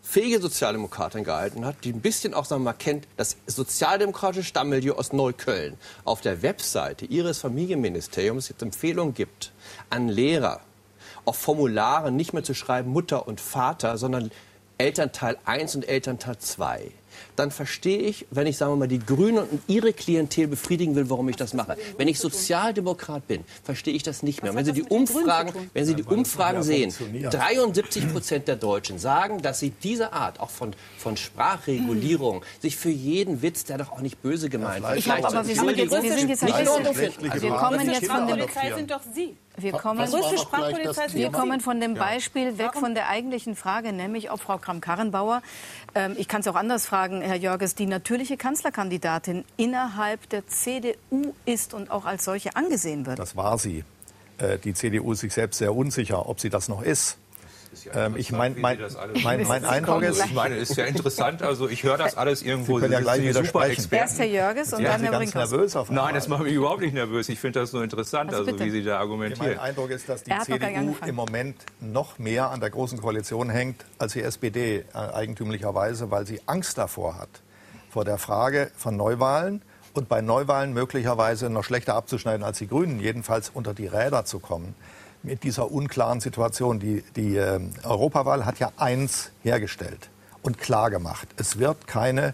fähige Sozialdemokratin gehalten hat, die ein bisschen auch, sagen wir mal, kennt das sozialdemokratische Stammmilieu aus Neukölln, auf der Webseite ihres Familienministeriums jetzt Empfehlungen gibt an Lehrer, auf Formularen nicht mehr zu schreiben Mutter und Vater, sondern Elternteil eins und Elternteil zwei. Dann verstehe ich, wenn ich, sagen wir mal, die Grünen und ihre Klientel befriedigen will, warum ich das mache. Wenn ich Sozialdemokrat bin, verstehe ich das nicht mehr. Wenn Sie die Umfragen, wenn Sie die Umfragen sehen, dreiundsiebzig Prozent der Deutschen sagen, dass sie diese Art auch von, von Sprachregulierung sich für jeden Witz, der doch auch nicht böse gemeint ist. Ich habe aber wir sind jetzt, wir sind jetzt ein bisschen, also wir kommen jetzt von dem Polizei sind doch Sie. Wir kommen, wir kommen von dem Beispiel weg von der eigentlichen Frage, nämlich ob Frau Kramp-Karrenbauer, ähm, ich kann es auch anders fragen, Herr Jörges, die natürliche Kanzlerkandidatin innerhalb der C D U ist und auch als solche angesehen wird. Das war sie. Äh, die C D U ist sich selbst sehr unsicher, ob sie das noch ist. Ja ähm, ich mein, mein, mein, mein Eindruck ist, ich meine, ist ja interessant. Also ich höre das alles irgendwo. Sie können ja gleich widersprechen. Erst Herr Jörges und ja, dann Herr Brinkhaus. Nervös auf Nein, das macht mich überhaupt nicht nervös. Ich finde das nur interessant, also, also wie Sie da argumentieren. Mein Eindruck ist, dass die C D U im Moment noch mehr an der Großen Koalition hängt als die S P D, äh, eigentümlicherweise, weil sie Angst davor hat, vor der Frage von Neuwahlen und bei Neuwahlen möglicherweise noch schlechter abzuschneiden als die Grünen, jedenfalls unter die Räder zu kommen. Mit dieser unklaren Situation. Die, die äh, Europawahl hat ja eins hergestellt und klar gemacht. Es wird keine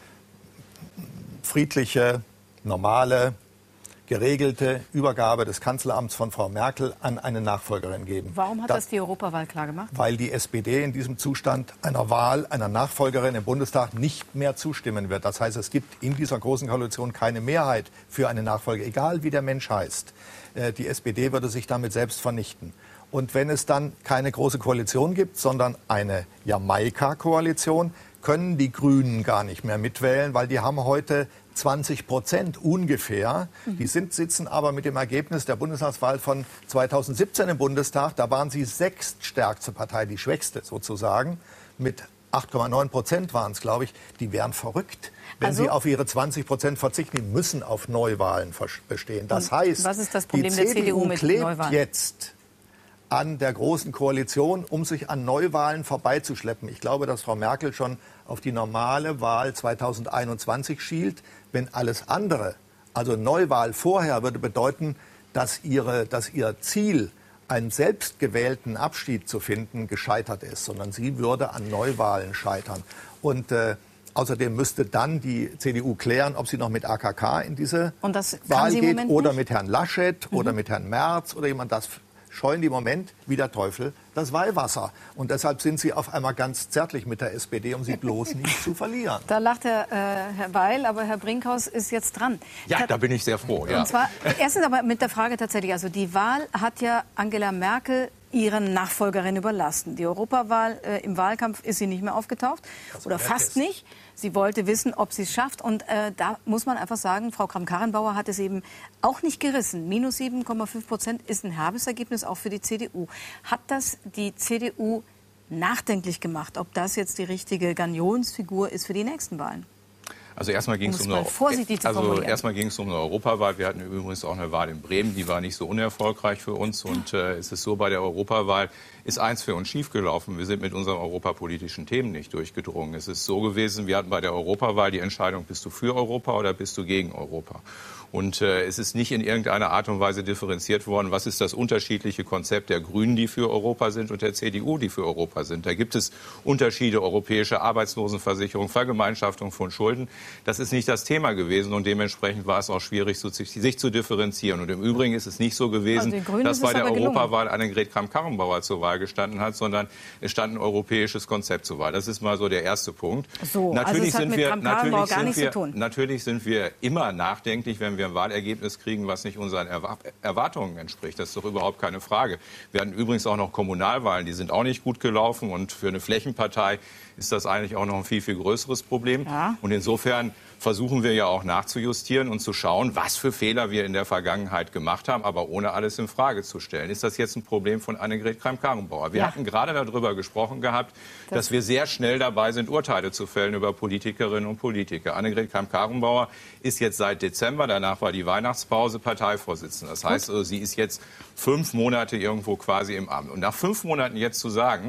friedliche, normale, geregelte Übergabe des Kanzleramts von Frau Merkel an eine Nachfolgerin geben. Warum hat das, das die Europawahl klar gemacht? Weil die S P D in diesem Zustand einer Wahl einer Nachfolgerin im Bundestag nicht mehr zustimmen wird. Das heißt, es gibt in dieser Großen Koalition keine Mehrheit für eine Nachfolge, egal wie der Mensch heißt. Die S P D würde sich damit selbst vernichten. Und wenn es dann keine große Koalition gibt, sondern eine Jamaika-Koalition, können die Grünen gar nicht mehr mitwählen, weil die haben heute zwanzig Prozent ungefähr. Mhm. Die sind, sitzen aber mit dem Ergebnis der Bundestagswahl von zweitausendsiebzehn im Bundestag. Da waren sie sechststärkste Partei, die schwächste sozusagen, mit acht Komma neun Prozent waren es, glaube ich. Die wären verrückt, wenn also, sie auf ihre zwanzig Prozent verzichten. Die müssen auf Neuwahlen bestehen. Das heißt, was ist das Problem die der C D U C D U mit klebt Neuwahlen? Jetzt an der Großen Koalition, um sich an Neuwahlen vorbeizuschleppen. Ich glaube, dass Frau Merkel schon auf die normale Wahl zweitausendeinundzwanzig schielt. Wenn alles andere, also Neuwahl vorher, würde bedeuten, dass, ihre, dass ihr Ziel, einen selbstgewählten Abschied zu finden, gescheitert ist, sondern sie würde an Neuwahlen scheitern. Und äh, außerdem müsste dann die C D U klären, ob sie noch mit A K K in diese Und das Wahl sie geht oder nicht? mit Herrn Laschet Mhm. oder mit Herrn Merz oder jemand. Das scheuen die im Moment wie der Teufel das Weihwasser. Und deshalb sind sie auf einmal ganz zärtlich mit der S P D, um sie bloß nicht zu verlieren. Da lacht Herr, äh, Herr Weil, aber Herr Brinkhaus ist jetzt dran. Ja, da bin ich sehr froh. Ja. Und zwar erstens aber mit der Frage tatsächlich, also die Wahl hat ja Angela Merkel ihren Nachfolgerin überlassen. Die Europawahl, äh, im Wahlkampf ist sie nicht mehr aufgetaucht oder fast nicht. Sie wollte wissen, ob sie es schafft. Und äh, da muss man einfach sagen, Frau Kramp-Karrenbauer hat es eben auch nicht gerissen. Minus sieben Komma fünf Prozent ist ein herbes Ergebnis auch für die C D U. Hat das die C D U nachdenklich gemacht, ob das jetzt die richtige Galionsfigur ist für die nächsten Wahlen? Also erstmal ging es um, also erstmal ging es um eine Europawahl. Wir hatten übrigens auch eine Wahl in Bremen, die war nicht so unerfolgreich für uns. Und äh, es ist so, bei der Europawahl ist eins für uns schiefgelaufen. Wir sind mit unseren europapolitischen Themen nicht durchgedrungen. Es ist so gewesen, wir hatten bei der Europawahl die Entscheidung, bist du für Europa oder bist du gegen Europa? Und äh, es ist nicht in irgendeiner Art und Weise differenziert worden, was ist das unterschiedliche Konzept der Grünen, die für Europa sind, und der C D U, die für Europa sind. Da gibt es Unterschiede, europäische Arbeitslosenversicherung, Vergemeinschaftung von Schulden. Das ist nicht das Thema gewesen und dementsprechend war es auch schwierig, so sich, sich zu differenzieren. Und im Übrigen ist es nicht so gewesen, also dass bei der Europawahl Annegret Kramp-Karrenbauer zur Wahl gestanden hat, sondern es stand ein europäisches Konzept zur Wahl. Das ist mal so der erste Punkt. So, natürlich also es hat sind mit wir, natürlich gar sind nichts wir, zu tun. Natürlich sind wir immer nachdenklich, wenn wir ein Wahlergebnis kriegen, was nicht unseren Erwar- Erwartungen entspricht. Das ist doch überhaupt keine Frage. Wir hatten übrigens auch noch Kommunalwahlen, die sind auch nicht gut gelaufen. Und für eine Flächenpartei ist das eigentlich auch noch ein viel, viel größeres Problem. Ja. Und insofern versuchen wir ja auch nachzujustieren und zu schauen, was für Fehler wir in der Vergangenheit gemacht haben, aber ohne alles in Frage zu stellen. Ist das jetzt ein Problem von Annegret Kramp-Karrenbauer? Wir ja. hatten gerade darüber gesprochen gehabt, das dass wir sehr schnell dabei sind, Urteile zu fällen über Politikerinnen und Politiker. Annegret Kramp-Karrenbauer ist jetzt seit Dezember, danach war die Weihnachtspause, Parteivorsitzende. Das heißt, also, sie ist jetzt fünf Monate irgendwo quasi im Amt. Und nach fünf Monaten jetzt zu sagen,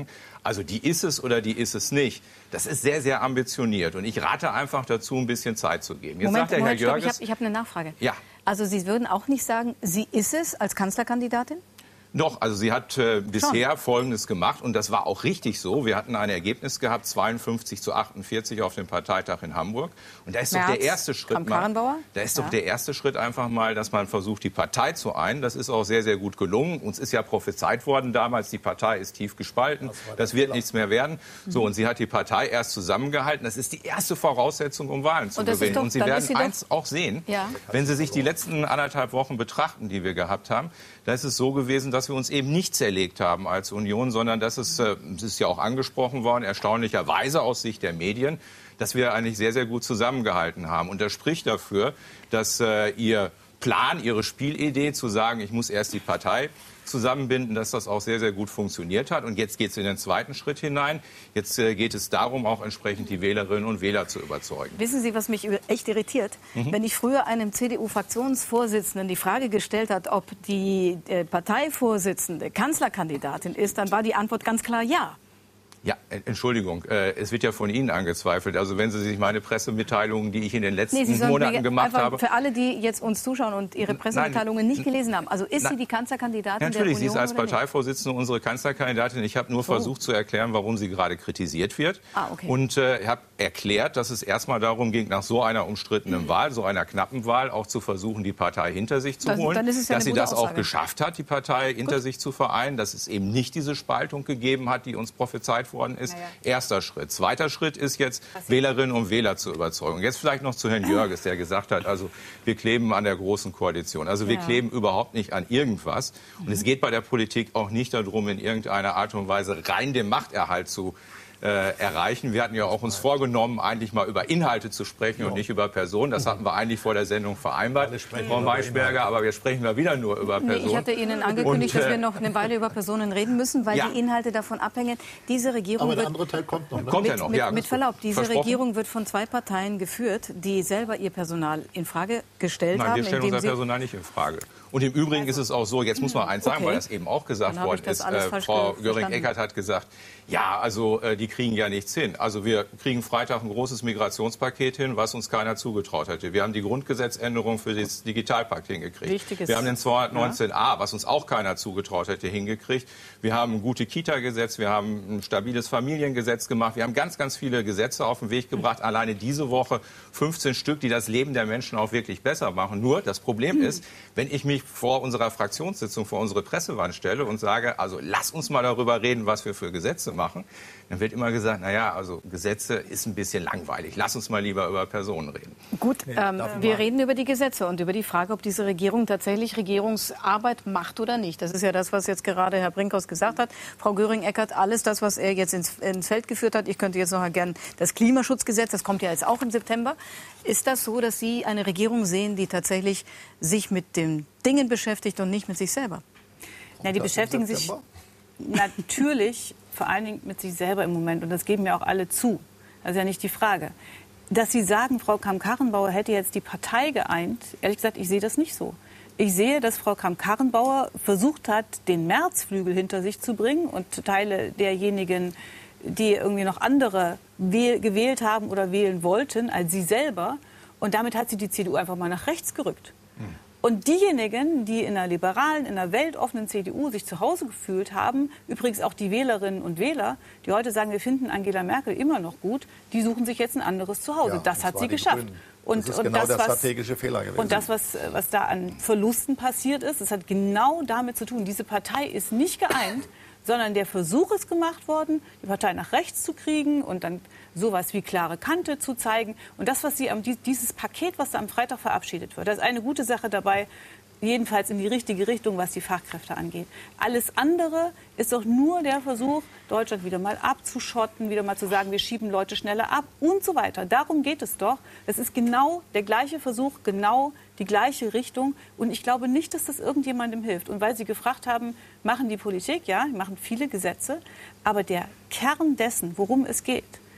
Also die ist es oder die ist es nicht. Das ist sehr, sehr ambitioniert. Und ich rate einfach dazu, ein bisschen Zeit zu geben. Jetzt Moment, sagt der Moment, Herr Jörges, stopp, ich habe hab eine Nachfrage. Ja. Also Sie würden auch nicht sagen, sie ist es als Kanzlerkandidatin? Doch, also sie hat äh, bisher Folgendes gemacht und das war auch richtig so. Wir hatten ein Ergebnis gehabt, zweiundfünfzig zu achtundvierzig auf dem Parteitag in Hamburg. Und da ist März, doch der erste Schritt mal, da ist ja. doch der erste Schritt einfach mal, dass man versucht, die Partei zu einen. Das ist auch sehr, sehr gut gelungen. Uns ist ja prophezeit worden damals, die Partei ist tief gespalten. Das, das wird Fehler. nichts mehr werden. So, und sie hat die Partei erst zusammengehalten. Das ist die erste Voraussetzung, um Wahlen zu und gewinnen. Doch, und Sie werden Sie eins auch sehen, ja. wenn Sie sich die letzten anderthalb Wochen betrachten, die wir gehabt haben, da ist es so gewesen, dass wir uns eben nicht zerlegt haben als Union, sondern dass es, äh, es ist ja auch angesprochen worden, erstaunlicherweise aus Sicht der Medien, dass wir eigentlich sehr, sehr gut zusammengehalten haben. Und das spricht dafür, dass äh, Ihr Plan, Ihre Spielidee zu sagen, ich muss erst die Partei zusammenbinden, dass das auch sehr, sehr gut funktioniert hat. Und jetzt geht es in den zweiten Schritt hinein. Jetzt äh, geht es darum, auch entsprechend die Wählerinnen und Wähler zu überzeugen. Wissen Sie, was mich echt irritiert? Mhm. Wenn ich früher einem C D U-Fraktionsvorsitzenden die Frage gestellt hat, ob die äh, Parteivorsitzende Kanzlerkandidatin ist, dann war die Antwort ganz klar ja. Ja, Entschuldigung, äh, es wird ja von Ihnen angezweifelt. Also wenn Sie sich meine Pressemitteilungen, die ich in den letzten nee, Monaten gemacht habe... Für alle, die jetzt uns zuschauen und Ihre Pressemitteilungen nicht gelesen haben. Also ist Nein. sie die Kanzlerkandidatin ja, natürlich, der Union? Natürlich, sie ist als Parteivorsitzende unsere Kanzlerkandidatin. Ich habe nur so. versucht zu erklären, warum sie gerade kritisiert wird. Ah, okay. Und äh, habe erklärt, dass es erstmal darum ging, nach so einer umstrittenen mhm. Wahl, so einer knappen Wahl, auch zu versuchen, die Partei hinter sich zu das, holen. Dann ist es ja dass sie das Aussage. auch geschafft hat, die Partei Gut. hinter sich zu vereinen. Dass es eben nicht diese Spaltung gegeben hat, die uns prophezeit worden ist. Ja. Erster Schritt. Zweiter Schritt ist jetzt, Wählerinnen und Wähler zu überzeugen. Jetzt vielleicht noch zu Herrn Jörges, der gesagt hat, also wir kleben an der Großen Koalition. Also wir ja. kleben überhaupt nicht an irgendwas. Und mhm. es geht bei der Politik auch nicht darum, in irgendeiner Art und Weise rein den Machterhalt zu Äh, erreichen. Wir hatten ja auch uns vorgenommen, eigentlich mal über Inhalte zu sprechen ja. und nicht über Personen. Das hatten wir eigentlich vor der Sendung vereinbart, Frau Maischberger, aber wir sprechen mal wieder nur über Personen. Nee, ich hatte Ihnen angekündigt, und, äh, dass wir noch eine Weile über Personen reden müssen, weil ja. die Inhalte davon abhängen. Diese Regierung aber der wird, andere Teil kommt noch. Ne? Kommt mit, ja noch. Mit, Ja, mit Verlaub, diese Regierung wird von zwei Parteien geführt, die selber ihr Personal in Frage gestellt Nein, haben. wir stellen unser Personal nicht in Frage. Und im Übrigen ist es auch so, jetzt muss man eins sagen, okay. weil das eben auch gesagt worden ist, äh, Frau Göring-Eckardt hat gesagt, ja, also äh, die kriegen ja nichts hin. Also wir kriegen Freitag ein großes Migrationspaket hin, was uns keiner zugetraut hätte. Wir haben die Grundgesetzänderung für das Digitalpakt hingekriegt. Wichtiges. Wir haben den zweihundertneunzehn a, was uns auch keiner zugetraut hätte, hingekriegt. Wir haben ein gute Kita-Gesetz, wir haben ein stabiles Familiengesetz gemacht. Wir haben ganz, ganz viele Gesetze auf den Weg gebracht. Alleine diese Woche fünfzehn Stück, die das Leben der Menschen auch wirklich besser machen. Nur das Problem ist, wenn ich mich vor unserer Fraktionssitzung vor unsere Pressewand stelle und sage, also lass uns mal darüber reden, was wir für Gesetze machen, dann wird immer gesagt, naja, also Gesetze ist ein bisschen langweilig. Lass uns mal lieber über Personen reden. Gut, ähm, wir reden über die Gesetze und über die Frage, ob diese Regierung tatsächlich Regierungsarbeit macht oder nicht. Das ist ja das, was jetzt gerade Herr Brinkhaus gesagt hat. Frau Göring-Eckardt, alles das, was er jetzt ins, ins Feld geführt hat. Ich könnte jetzt noch mal gern das Klimaschutzgesetz, das kommt ja jetzt auch im September. Ist das so, dass Sie eine Regierung sehen, die tatsächlich sich mit den Dingen beschäftigt und nicht mit sich selber? Ja, die beschäftigen sich natürlich vor allen Dingen mit sich selber im Moment. Und das geben ja auch alle zu. Das ist ja nicht die Frage. Dass Sie sagen, Frau Kramp-Karrenbauer hätte jetzt die Partei geeint, ehrlich gesagt, ich sehe das nicht so. Ich sehe, dass Frau Kramp-Karrenbauer versucht hat, den Märzflügel hinter sich zu bringen und Teile derjenigen, die irgendwie noch andere gewählt haben oder wählen wollten als sie selber. Und damit hat sie die C D U einfach mal nach rechts gerückt. Hm. Und diejenigen, die in einer liberalen, in einer weltoffenen C D U sich zu Hause gefühlt haben, übrigens auch die Wählerinnen und Wähler, die heute sagen, wir finden Angela Merkel immer noch gut, die suchen sich jetzt ein anderes Zuhause. Ja, das hat sie geschafft. Und, das ist genau und das, der strategische was, Fehler gewesen. Und das, was, was da an Verlusten passiert ist, das hat genau damit zu tun. Diese Partei ist nicht geeint, sondern der Versuch ist gemacht worden, die Partei nach rechts zu kriegen und dann sowas wie klare Kante zu zeigen. Und das, was sie am, dieses Paket, was da am Freitag verabschiedet wird, da ist eine gute Sache dabei, jedenfalls in die richtige Richtung, was die Fachkräfte angeht. Alles andere ist doch nur der Versuch, Deutschland wieder mal abzuschotten, wieder mal zu sagen, wir schieben Leute schneller ab und so weiter. Darum geht es doch. Es ist genau der gleiche Versuch, genau die gleiche Richtung. Und ich glaube nicht, dass das irgendjemandem hilft. Und weil Sie gefragt haben, machen die Politik, ja, machen viele Gesetze. Aber der Kern dessen, worum es geht,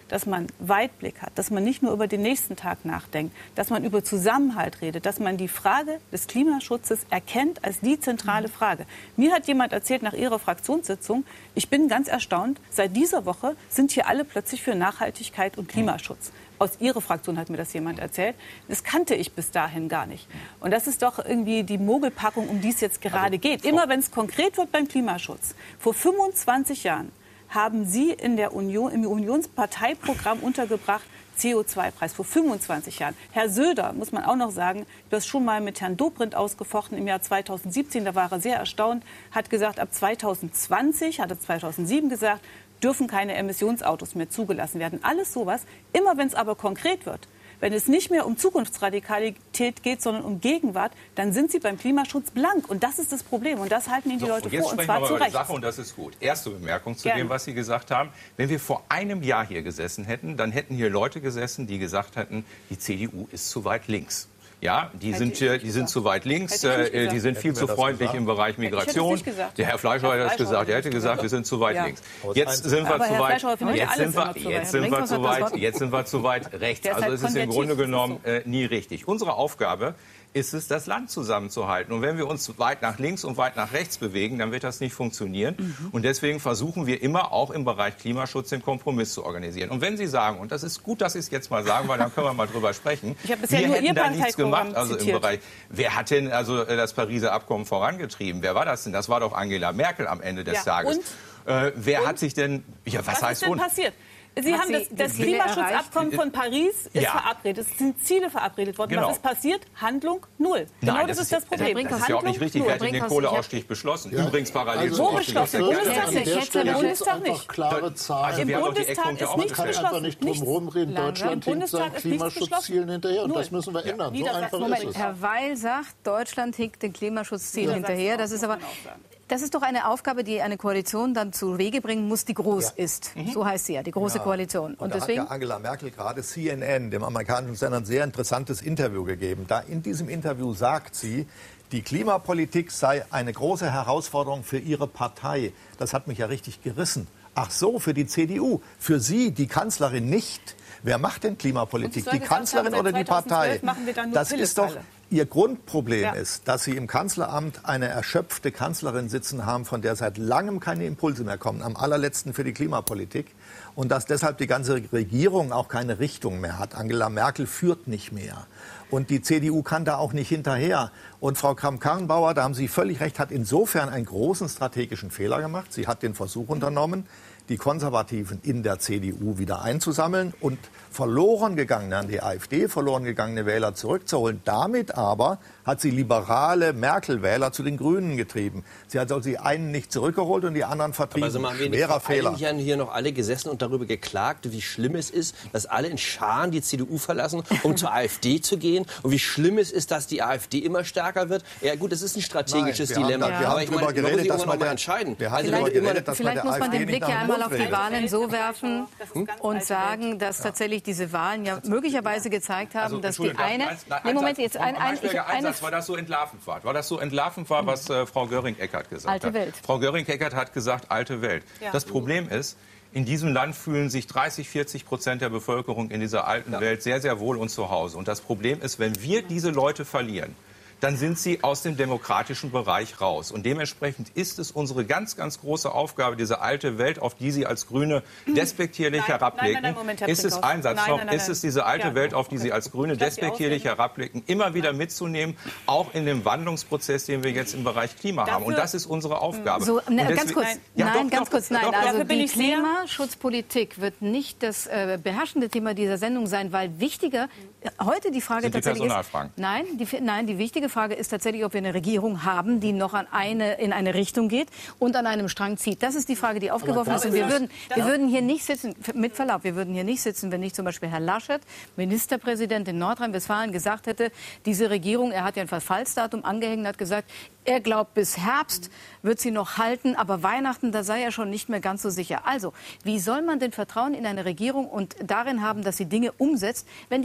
dass man Weitblick hat, dass man nicht nur über den nächsten Tag nachdenkt, dass man über Zusammenhalt redet, dass man die Frage des Klimaschutzes erkennt als die zentrale Frage. Mir hat jemand erzählt nach ihrer Fraktionssitzung, ich bin ganz erstaunt, seit dieser Woche sind hier alle plötzlich für Nachhaltigkeit und Klimaschutz. Aus Ihrer Fraktion hat mir das jemand erzählt. Das kannte ich bis dahin gar nicht. Und das ist doch irgendwie die Mogelpackung, um die es jetzt gerade geht. Immer wenn es konkret wird beim Klimaschutz. Vor fünfundzwanzig Jahren haben Sie in der Union, im Unionsparteiprogramm untergebracht, C O zwei Preis vor fünfundzwanzig Jahren. Herr Söder, muss man auch noch sagen, ich habe das schon mal mit Herrn Dobrindt ausgefochten im Jahr zweitausendsiebzehn, da war er sehr erstaunt, hat gesagt, ab zweitausendzwanzig, hat er zweitausendsieben gesagt, dürfen keine Emissionsautos mehr zugelassen werden. Alles sowas. Immer wenn es aber konkret wird, wenn es nicht mehr um Zukunftsradikalität geht, sondern um Gegenwart, dann sind Sie beim Klimaschutz blank. Und das ist das Problem. Und das halten Ihnen die so, Leute und jetzt vor, und sprechen zwar wir zu über die Recht. Sache, und das ist gut. Erste Bemerkung zu Gerne. dem, was Sie gesagt haben. Wenn wir vor einem Jahr hier gesessen hätten, dann hätten hier Leute gesessen, die gesagt hätten, die C D U ist zu weit links. Ja, die sind, hier, die sind zu weit links, äh, die sind viel zu freundlich im Bereich Migration. Der Herr Fleischhauer hat das gesagt, er hätte gesagt, wir sind zu weit ja. links. Jetzt sind wir Aber zu Herr weit, jetzt sind wir, jetzt sind wir zu weit, jetzt sind wir zu weit rechts. Also es ist im Grunde genommen äh, nie richtig. Unsere Aufgabe ist es, das Land zusammenzuhalten. Und wenn wir uns weit nach links und weit nach rechts bewegen, dann wird das nicht funktionieren. Mhm. Und deswegen versuchen wir immer auch im Bereich Klimaschutz den Kompromiss zu organisieren. Und wenn Sie sagen, und das ist gut, dass Sie es jetzt mal sagen, weil dann können wir mal drüber sprechen, ich habe bisher wir nur hätten Ihr da nichts gemacht. Also zitiert. im Bereich, wer hat denn also das Pariser Abkommen vorangetrieben? Wer war das denn? Das war doch Angela Merkel am Ende des ja. Tages. Und? Äh, wer und? hat sich denn, ja, was, was heißt ist denn und? passiert? Sie Hat haben sie das, das die Ziele Klimaschutzabkommen von Paris ist Ja. verabredet. Es sind Ziele verabredet worden. Genau. Was ist passiert? Handlung null. Genau Nein, das, ist das Problem. Das ist ja auch nicht richtig. Wer hat den Kohleausstieg beschlossen? Ja. Übrigens parallel Also, zum Wo Ausstieg aus beschlossen? der Bundestag Kernkraft. An der nicht. Stelle Im gibt es Bundestag einfach nicht. klare Zahlen. Also Im wir haben doch die Bundestag Eckpunkte ist auch Man nichts kann beschlossen. einfach nicht drum Nichts. rumreden. Langsam. Deutschland Im hinkt Bundestag seinen ist nichts Klimaschutzzielen beschlossen. hinterher. Und Null. das müssen wir ändern. So Niedersachsen. einfach Moment, ist es. Herr Weil sagt, Deutschland hinkt den Klimaschutzzielen hinterher. Das ist aber, das ist doch eine Aufgabe, die eine Koalition dann zu Wege bringen muss, die groß Ja. ist. So heißt sie ja, die große Ja. Koalition. Und, Und da deswegen hat ja Angela Merkel gerade C N N, dem amerikanischen Sender, ein sehr interessantes Interview gegeben. Da in diesem Interview sagt sie, die Klimapolitik sei eine große Herausforderung für ihre Partei. Das hat mich ja richtig gerissen. Ach so, für die C D U. Für Sie, die Kanzlerin, nicht. Wer macht denn Klimapolitik? Und Die gesagt Kanzlerin haben, oder die seit Partei? zweitausendzwölf machen wir dann nur Das ist doch Pillepalle. Ihr Grundproblem Ja. ist, dass Sie im Kanzleramt eine erschöpfte Kanzlerin sitzen haben, von der seit langem keine Impulse mehr kommen, am allerletzten für die Klimapolitik. Und dass deshalb die ganze Regierung auch keine Richtung mehr hat. Angela Merkel führt nicht mehr. Und die C D U kann da auch nicht hinterher. Und Frau Kramp-Karrenbauer, da haben Sie völlig recht, hat insofern einen großen strategischen Fehler gemacht. Sie hat den Versuch unternommen, die Konservativen in der C D U wieder einzusammeln und verloren gegangene an die AfD, verloren gegangene Wähler zurückzuholen. Damit aber hat sie liberale Merkel-Wähler zu den Grünen getrieben. Sie hat also die einen nicht zurückgeholt und die anderen vertrieben. Also mal haben wir Schwerer vor Fehler. einigen Jahren hier noch alle gesessen und darüber geklagt, wie schlimm es ist, dass alle in Scharen die C D U verlassen, um zur AfD zu gehen. Und wie schlimm es ist, dass die AfD immer stärker wird. Ja gut, das ist ein strategisches Nein, wir Dilemma. haben da- wir haben Aber ich drüber meine, man muss geredet, sich dass irgendwann man noch mal der- entscheiden. wir haben Also darüber nicht immer- geredet, dass man Vielleicht der muss man AfD den Blick nicht ja nach einmal dem auf Mund die redet. Wahlen so werfen und sagen, dass Welt. tatsächlich diese Wahlen ja möglicherweise gezeigt haben, Also, dass die Entschuldigung, eine... darf ich eins- Nee, ein Moment, Satz- jetzt ein, Frau ein, ich, Maischberger, ein eine... Satz. War das so entlarvend war? War das so entlarvend war, was äh, Frau Göring-Eckardt gesagt Alte hat? Welt. Frau Göring-Eckardt hat gesagt, alte Welt. Ja. Das Problem ist, in diesem Land fühlen sich dreißig, vierzig Prozent der Bevölkerung in dieser alten Ja. Welt sehr, sehr wohl und zu Hause. Und das Problem ist, wenn wir diese Leute verlieren, dann sind sie aus dem demokratischen Bereich raus. Und dementsprechend ist es unsere ganz, ganz große Aufgabe, diese alte Welt, auf die Sie als Grüne despektierlich Nein, herabblicken, nein, nein, nein, Moment, Herr ist es Brinkhaus. ein Satz Nein, noch, nein, nein, ist es nein. diese alte Ja. Welt, auf die Sie als Grüne Ich lass Sie despektierlich ausreden. herabblicken, immer wieder mitzunehmen, auch in dem Wandlungsprozess, den wir jetzt im Bereich Klima haben. Und Dafür- das ist unsere Aufgabe. So, Und ne, deswegen- ganz kurz, Ja, nein, doch, ganz doch, kurz, nein. doch, Also dafür bin die ich sehr- Klimaschutzpolitik wird nicht das äh, beherrschende Thema dieser Sendung sein, weil wichtiger äh, heute die Frage Sind die tatsächlich ist, Personalfragen? nein, die, nein, die wichtige Frage ist tatsächlich, ob wir eine Regierung haben, die noch an eine, in eine Richtung geht und an einem Strang zieht. Das ist die Frage, die aufgeworfen ist. Und wir würden, wir würden hier nicht sitzen, mit Verlaub, wir würden hier nicht sitzen, wenn nicht zum Beispiel Herr Laschet, Ministerpräsident in Nordrhein-Westfalen, gesagt hätte, diese Regierung, er hat ja ein Verfallsdatum angehängt, hat gesagt, er glaubt, bis Herbst wird sie noch halten, aber Weihnachten, da sei er schon nicht mehr ganz so sicher. Also, wie soll man denn Vertrauen in eine Regierung und darin haben, dass sie Dinge umsetzt, wenn die eigenen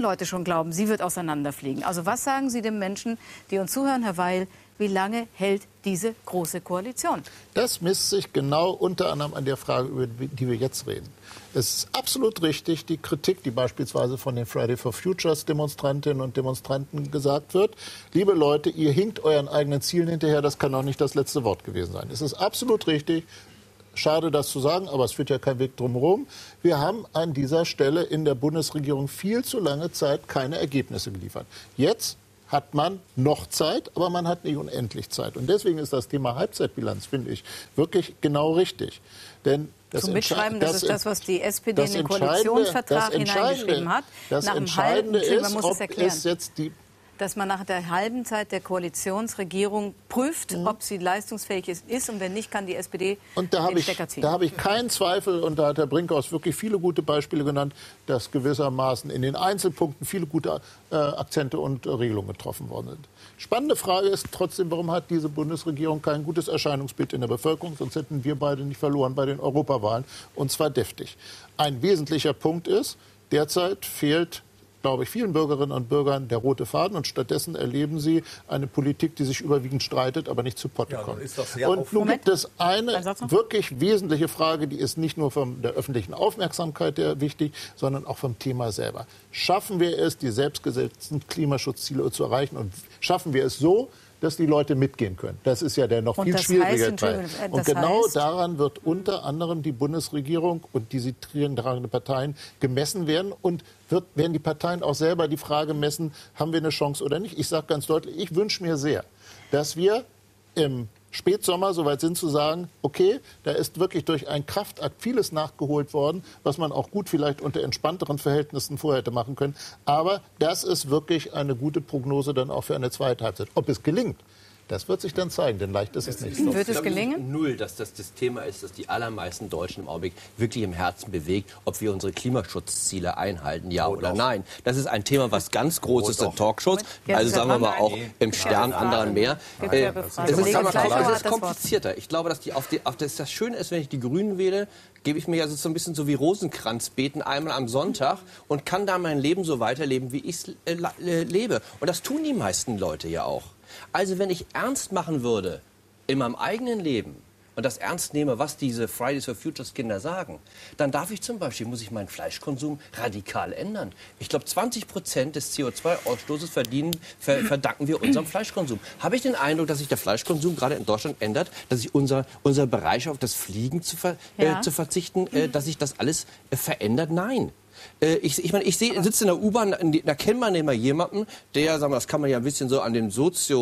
Leute schon glauben, sie wird auseinanderfliegen. Also was sagen Sie den Menschen, die uns zuhören, Herr Weil, wie lange hält diese große Koalition? Das misst sich genau unter anderem an der Frage, über die wir jetzt reden. Es ist absolut richtig, die Kritik, die beispielsweise von den Friday for Futures Demonstrantinnen und Demonstranten gesagt wird. Liebe Leute, ihr hinkt euren eigenen Zielen hinterher, das kann auch nicht das letzte Wort gewesen sein. Es ist absolut richtig. Schade, das zu sagen, aber es führt ja kein Weg drumherum. Wir haben an dieser Stelle in der Bundesregierung viel zu lange Zeit keine Ergebnisse geliefert. Jetzt hat man noch Zeit, aber man hat nicht unendlich Zeit. Und deswegen ist das Thema Halbzeitbilanz, finde ich, wirklich genau richtig. Denn das Zum Mitschreiben, das, das ist das, was die S P D in den Koalitionsvertrag hineingeschrieben hat. Das nach Entscheidende einem halben, ist, man muss ob es erklären. es jetzt die dass man nach der halben Zeit der Koalitionsregierung prüft, mhm. ob sie leistungsfähig ist, ist. Und wenn nicht, kann die S P D und da den ich, Stecker ziehen. Da habe ich keinen Zweifel, und da hat Herr Brinkhaus wirklich viele gute Beispiele genannt, dass gewissermaßen in den Einzelpunkten viele gute äh, Akzente und äh, Regelungen getroffen worden sind. Spannende Frage ist trotzdem, warum hat diese Bundesregierung kein gutes Erscheinungsbild in der Bevölkerung? Sonst hätten wir beide nicht verloren bei den Europawahlen, und zwar deftig. Ein wesentlicher Punkt ist, derzeit fehlt, glaube ich, vielen Bürgerinnen und Bürgern der rote Faden, und stattdessen erleben sie eine Politik, die sich überwiegend streitet, aber nicht zu Potte kommt. Ja, ist doch sehr und nun gibt es eine wirklich wesentliche Frage, die ist nicht nur von der öffentlichen Aufmerksamkeit her wichtig, sondern auch vom Thema selber. Schaffen wir es, die selbstgesetzten Klimaschutzziele zu erreichen, und schaffen wir es so, dass die Leute mitgehen können? Das ist ja der noch und viel schwierigere Teil. Und genau heißt, daran wird unter anderem die Bundesregierung und die sie tragenden Parteien gemessen werden. Und wird, werden die Parteien auch selber die Frage messen, haben wir eine Chance oder nicht? Ich sage ganz deutlich, ich wünsche mir sehr, dass wir im Spätsommer soweit sind zu sagen, okay, da ist wirklich durch einen Kraftakt vieles nachgeholt worden, was man auch gut vielleicht unter entspannteren Verhältnissen vorher hätte machen können. Aber das ist wirklich eine gute Prognose dann auch für eine zweite Halbzeit. Ob es gelingt, das wird sich dann zeigen, denn leicht ist es nicht. Wird es gelingen? Null, dass das das Thema ist, das die allermeisten Deutschen im Augenblick wirklich im Herzen bewegt, ob wir unsere Klimaschutzziele einhalten, ja oh, oder doch. nein. Das ist ein Thema, was ganz groß oh, ist in Talkshows, ja, also sagen wir mal auch nee. im Stern, ja, anderen mehr. Äh, das ist, das ist komplizierter. Ich glaube, dass die auf die, auf das, das Schöne ist, wenn ich die Grünen wähle, gebe ich mir also so ein bisschen so wie Rosenkranz beten einmal am Sonntag und kann da mein Leben so weiterleben, wie ich es äh, lebe. Und das tun die meisten Leute ja auch. Also wenn ich ernst machen würde in meinem eigenen Leben und das ernst nehme, was diese Fridays for Futures Kinder sagen, dann darf ich zum Beispiel, muss ich meinen Fleischkonsum radikal ändern. Ich glaube, zwanzig Prozent des C O zwei Ausstoßes verdienen, ver, verdanken wir unserem Fleischkonsum. Habe ich den Eindruck, dass sich der Fleischkonsum gerade in Deutschland ändert, dass sich unser, unser Bereich auf das Fliegen zu, ver, ja. äh, zu verzichten, äh, dass sich das alles äh, verändert? Nein. Ich, ich meine, ich sitze in der U-Bahn, da kennt man immer jemanden, der, sagen wir, das kann man ja ein bisschen so an dem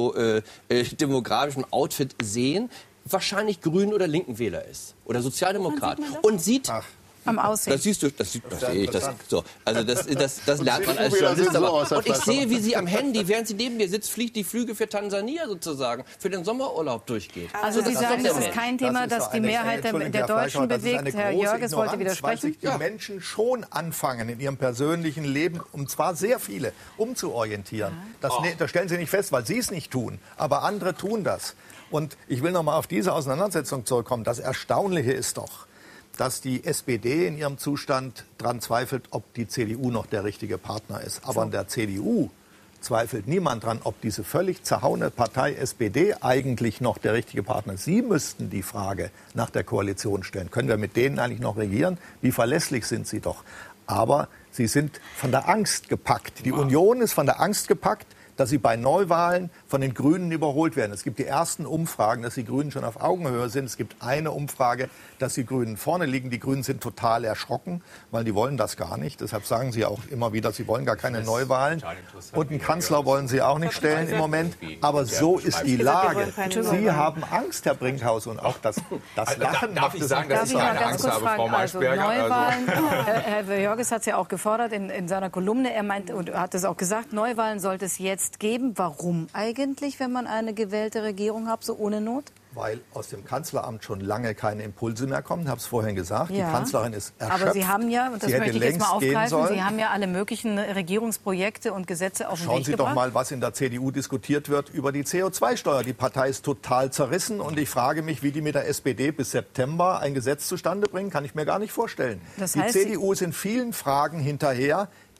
soziodemografischen Outfit sehen, wahrscheinlich Grün- oder Linken-Wähler ist oder Sozialdemokrat und sieht... Ach. Am Aussehen. Das siehst du, das, das, das sehe ich. Das, so. Also das, das, das lernt man als Journalist. Aber, und ich sehe, wie sie am Handy, während sie neben mir sitzt, fliegt die Flüge für Tansania sozusagen, für den Sommerurlaub durchgeht. Also Sie sagen, das ist kein Thema, das, das die Mehrheit der, der Deutschen bewegt. Herr Jörges wollte widersprechen. Weil sich die ja. Menschen schon anfangen, in ihrem persönlichen Leben, und zwar sehr viele, umzuorientieren. Das, oh. das stellen sie nicht fest, weil sie es nicht tun. Aber andere tun das. Und ich will noch mal auf diese Auseinandersetzung zurückkommen. Das Erstaunliche ist doch, dass die S P D in ihrem Zustand daran zweifelt, ob die C D U noch der richtige Partner ist. Aber in der C D U zweifelt niemand daran, ob diese völlig zerhauene Partei S P D eigentlich noch der richtige Partner ist. Sie müssten die Frage nach der Koalition stellen. Können wir mit denen eigentlich noch regieren? Wie verlässlich sind sie doch? Aber sie sind von der Angst gepackt. Die Union ist von der Angst gepackt, dass sie bei Neuwahlen von den Grünen überholt werden. Es gibt die ersten Umfragen, dass die Grünen schon auf Augenhöhe sind. Es gibt eine Umfrage, dass die Grünen vorne liegen. Die Grünen sind total erschrocken, weil die wollen das gar nicht. Deshalb sagen sie auch immer wieder, sie wollen gar keine Neuwahlen. Und einen Kanzler wollen sie auch nicht stellen im Moment. Aber so ist die Lage. Sie haben Angst, Herr Brinkhaus, und auch das, das Lachen. Darf ich sagen, dass ich keine Angst habe, Frau Maischberger? Also Neuwahlen, Herr Jörges hat es ja auch gefordert in, in seiner Kolumne. Er meint und hat es auch gesagt, Neuwahlen sollte es jetzt geben. Warum eigentlich, wenn man eine gewählte Regierung hat, so ohne Not? Weil aus dem Kanzleramt schon lange keine Impulse mehr kommen. Ich habe es vorhin gesagt. Ja. Die Kanzlerin ist erschöpft. Aber Sie haben ja, und das Sie möchte ich jetzt mal aufgreifen, Sie haben ja alle möglichen Regierungsprojekte und Gesetze auf den Schauen Weg Sie gebracht. doch mal, was in der C D U diskutiert wird über die C O zwei Steuer. Die Partei ist total zerrissen und ich frage mich, wie die mit der S P D bis September ein Gesetz zustande bringen, kann ich mir gar nicht vorstellen. Das heißt, die C D U ist in vielen Fragen hinterher.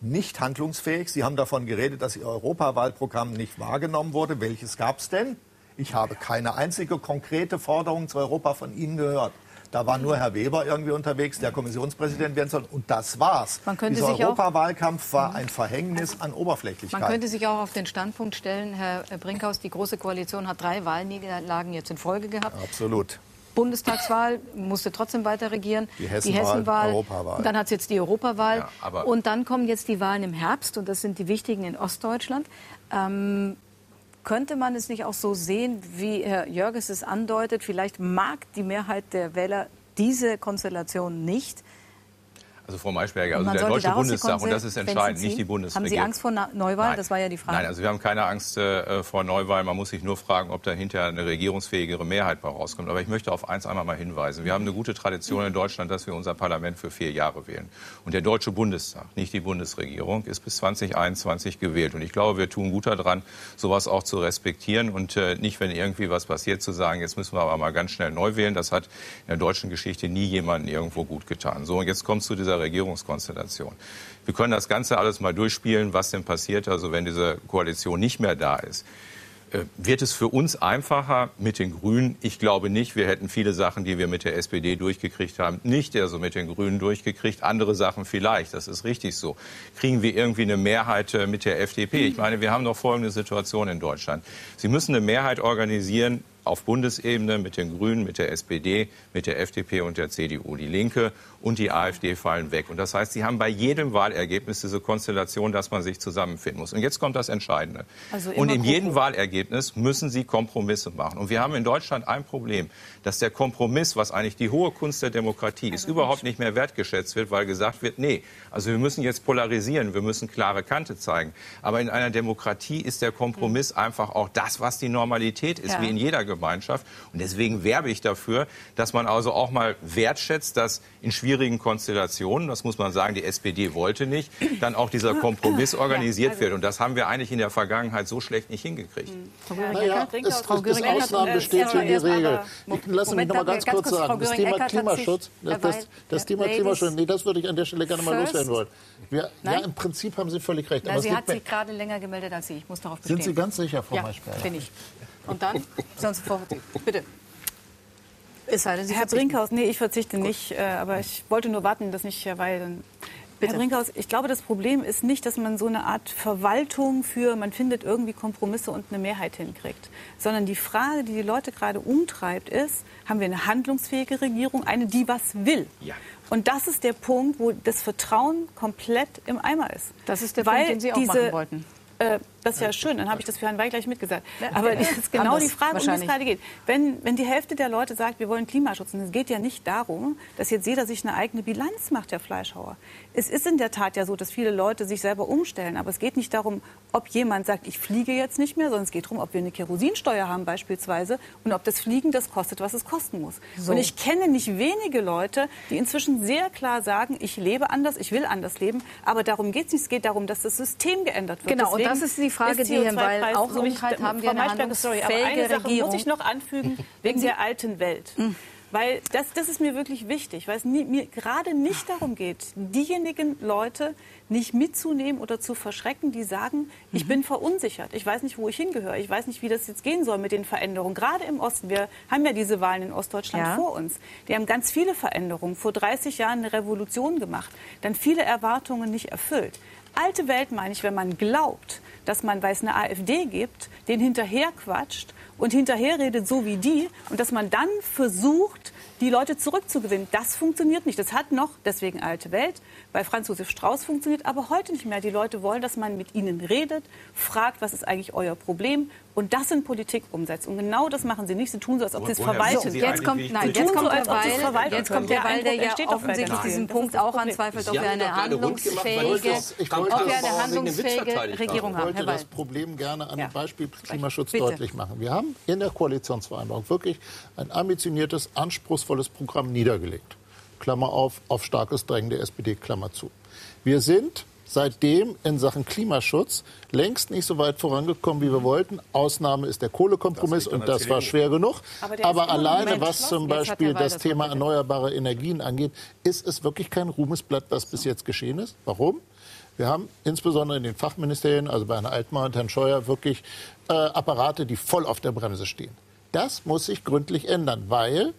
nicht handlungsfähig. Sie haben davon geredet, dass Ihr Europawahlprogramm nicht wahrgenommen wurde. Welches gab es denn? Ich habe keine einzige konkrete Forderung zu Europa von Ihnen gehört. Da war nur Herr Weber irgendwie unterwegs, der Kommissionspräsident werden soll. Und das war's. Man könnte Dieser sich Europawahlkampf war ein Verhängnis an Oberflächlichkeit. Man könnte sich auch auf den Standpunkt stellen, Herr Brinkhaus, die Große Koalition hat drei Wahlniederlagen jetzt in Folge gehabt. Absolut. Bundestagswahl, musste trotzdem weiter regieren. Die Hessenwahl, die Hessenwahl, Europawahl. Und dann hat es jetzt die Europawahl. Ja, aber und dann kommen jetzt die Wahlen im Herbst. Und das sind die wichtigen in Ostdeutschland. Ähm, könnte man es nicht auch so sehen, wie Herr Jörges es andeutet? Vielleicht mag die Mehrheit der Wähler diese Konstellation nicht. Also Frau Maischberger, also man der sollte Deutsche Bundestag, Konse- und das ist entscheidend, ziehen? nicht die Bundesregierung. Haben Sie Angst vor Na- Neuwahl? Nein. Das war ja die Frage. Nein, also wir haben keine Angst äh, vor Neuwahl. Man muss sich nur fragen, ob da hinterher eine regierungsfähigere Mehrheit bei rauskommt. Aber ich möchte auf eins einmal mal hinweisen. Wir haben eine gute Tradition in Deutschland, dass wir unser Parlament für vier Jahre wählen. Und der Deutsche Bundestag, nicht die Bundesregierung, ist bis zwanzig einundzwanzig gewählt. Und ich glaube, wir tun gut daran, sowas auch zu respektieren und äh, nicht, wenn irgendwie was passiert, zu sagen, jetzt müssen wir aber mal ganz schnell neu wählen. Das hat in der deutschen Geschichte nie jemandem irgendwo gut getan. So, und jetzt kommt es zu dieser Regierungskonstellation. Wir können das Ganze alles mal durchspielen, was denn passiert, also wenn diese Koalition nicht mehr da ist. Äh, wird es für uns einfacher mit den Grünen? Ich glaube nicht. Wir hätten viele Sachen, die wir mit der S P D durchgekriegt haben, nicht also mit den Grünen durchgekriegt. Andere Sachen vielleicht, das ist richtig so. Kriegen wir irgendwie eine Mehrheit äh, mit der F D P? Ich meine, wir haben doch folgende Situation in Deutschland. Sie müssen eine Mehrheit organisieren, auf Bundesebene mit den Grünen, mit der S P D, mit der F D P und der C D U. Die Linke und die AfD fallen weg. Und das heißt, sie haben bei jedem Wahlergebnis diese Konstellation, dass man sich zusammenfinden muss. Und jetzt kommt das Entscheidende. Also und in jedem Wahlergebnis müssen sie Kompromisse machen. Und wir haben in Deutschland ein Problem, dass der Kompromiss, was eigentlich die hohe Kunst der Demokratie ist, also überhaupt nicht mehr wertgeschätzt wird, weil gesagt wird, nee, also wir müssen jetzt polarisieren, wir müssen klare Kante zeigen. Aber in einer Demokratie ist der Kompromiss mhm. einfach auch das, was die Normalität ist, ja. wie in jeder Gemeinschaft. Und deswegen werbe ich dafür, dass man also auch mal wertschätzt, dass in schwierigen Konstellationen, das muss man sagen, die S P D wollte nicht, dann auch dieser Kompromiss organisiert ja, also wird. Und das haben wir eigentlich in der Vergangenheit so schlecht nicht hingekriegt. Ja, naja, es, es, es Ausnahmen bestätigen die Regel. Lassen Sie mich noch mal ganz kurz sagen, das Thema Klimaschutz, das, das, das Thema Klimaschutz, nee, das würde ich an der Stelle gerne mal loswerden wollen. Wir, ja, im Prinzip haben Sie völlig recht. Na, aber sie hat sich gerade länger gemeldet als Sie. Ich muss darauf bestehen. Sind Sie ganz sicher, Frau ja, Maischberger? bin ich. Und dann? Sonst vor, bitte. Es sei denn, Sie Herr Brinkhaus, nee, ich verzichte Gut. nicht. Äh, aber ich wollte nur warten, dass nicht Herr Weil dann... Bitte. Herr Brinkhaus, ich glaube, das Problem ist nicht, dass man so eine Art Verwaltung für, man findet irgendwie Kompromisse und eine Mehrheit hinkriegt. Sondern die Frage, die die Leute gerade umtreibt, ist, haben wir eine handlungsfähige Regierung, eine, die was will? Ja. Und das ist der Punkt, wo das Vertrauen komplett im Eimer ist. Das ist der Weil Punkt, den Sie auch diese, machen wollten. Äh, das ist ja schön, dann habe ich das für Herrn Weil gleich mitgesagt. Aber das ist genau die Frage, um die es gerade geht. Wenn, wenn die Hälfte der Leute sagt, wir wollen Klimaschutz, und es geht ja nicht darum, dass jetzt jeder sich eine eigene Bilanz macht, der Fleischhauer. Es ist in der Tat ja so, dass viele Leute sich selber umstellen. Aber es geht nicht darum, ob jemand sagt, ich fliege jetzt nicht mehr, sondern es geht darum, ob wir eine Kerosinsteuer haben beispielsweise und ob das Fliegen das kostet, was es kosten muss. So. Und ich kenne nicht wenige Leute, die inzwischen sehr klar sagen, ich lebe anders, ich will anders leben. Aber darum geht es nicht. Es geht darum, dass das System geändert wird. Genau, Deswegen und das ist die Frage, die Herrn Weil auch umtreibt, haben wir eine handlungsfähige Aber eine Sache Regierung. muss ich noch anfügen, wegen der alten Welt. Mhm. Weil das, das ist mir wirklich wichtig, weil es nie, mir gerade nicht darum geht, diejenigen Leute nicht mitzunehmen oder zu verschrecken, die sagen, ich bin verunsichert, ich weiß nicht, wo ich hingehöre, ich weiß nicht, wie das jetzt gehen soll mit den Veränderungen. Gerade im Osten, wir haben ja diese Wahlen in Ostdeutschland ja. vor uns. Die haben ganz viele Veränderungen, vor dreißig Jahren eine Revolution gemacht, dann viele Erwartungen nicht erfüllt. Alte Welt meine ich, wenn man glaubt, dass man, weil es eine AfD gibt, den hinterherquatscht und hinterherredet so wie die und dass man dann versucht, die Leute zurückzugewinnen. Das funktioniert nicht. Das hat noch, deswegen alte Welt, bei Franz Josef Strauß funktioniert, aber heute nicht mehr. Die Leute wollen, dass man mit ihnen redet, fragt, was ist eigentlich euer Problem und das in Politik umsetzt. Und genau das machen sie nicht. Sie tun so, als ob sie es verwalten. So, jetzt kommt, nein, jetzt kommt der Weil, jetzt kommt der Weil, der ja offensichtlich diesen Punkt auch anzweifelt, ob wir eine handlungsfähige, ob wir eine handlungsfähige Regierung haben. Ich wollte das Problem gerne an dem Beispiel Klimaschutz deutlich machen. Wir haben in der Koalitionsvereinbarung wirklich ein ambitioniertes, anspruchsvolles Programm niedergelegt. Klammer auf, auf starkes Drängen der S P D, Klammer zu. Wir sind seitdem in Sachen Klimaschutz längst nicht so weit vorangekommen, wie wir wollten. Ausnahme ist der Kohlekompromiss und das war schwer genug. Aber, Aber alleine, was zum Beispiel das Thema erneuerbare Energien angeht, ist es wirklich kein Ruhmesblatt, was bis jetzt geschehen ist. Warum? Wir haben insbesondere in den Fachministerien, also bei Herrn Altmaier und Herrn Scheuer, wirklich äh, Apparate, die voll auf der Bremse stehen. Das muss sich gründlich ändern, weil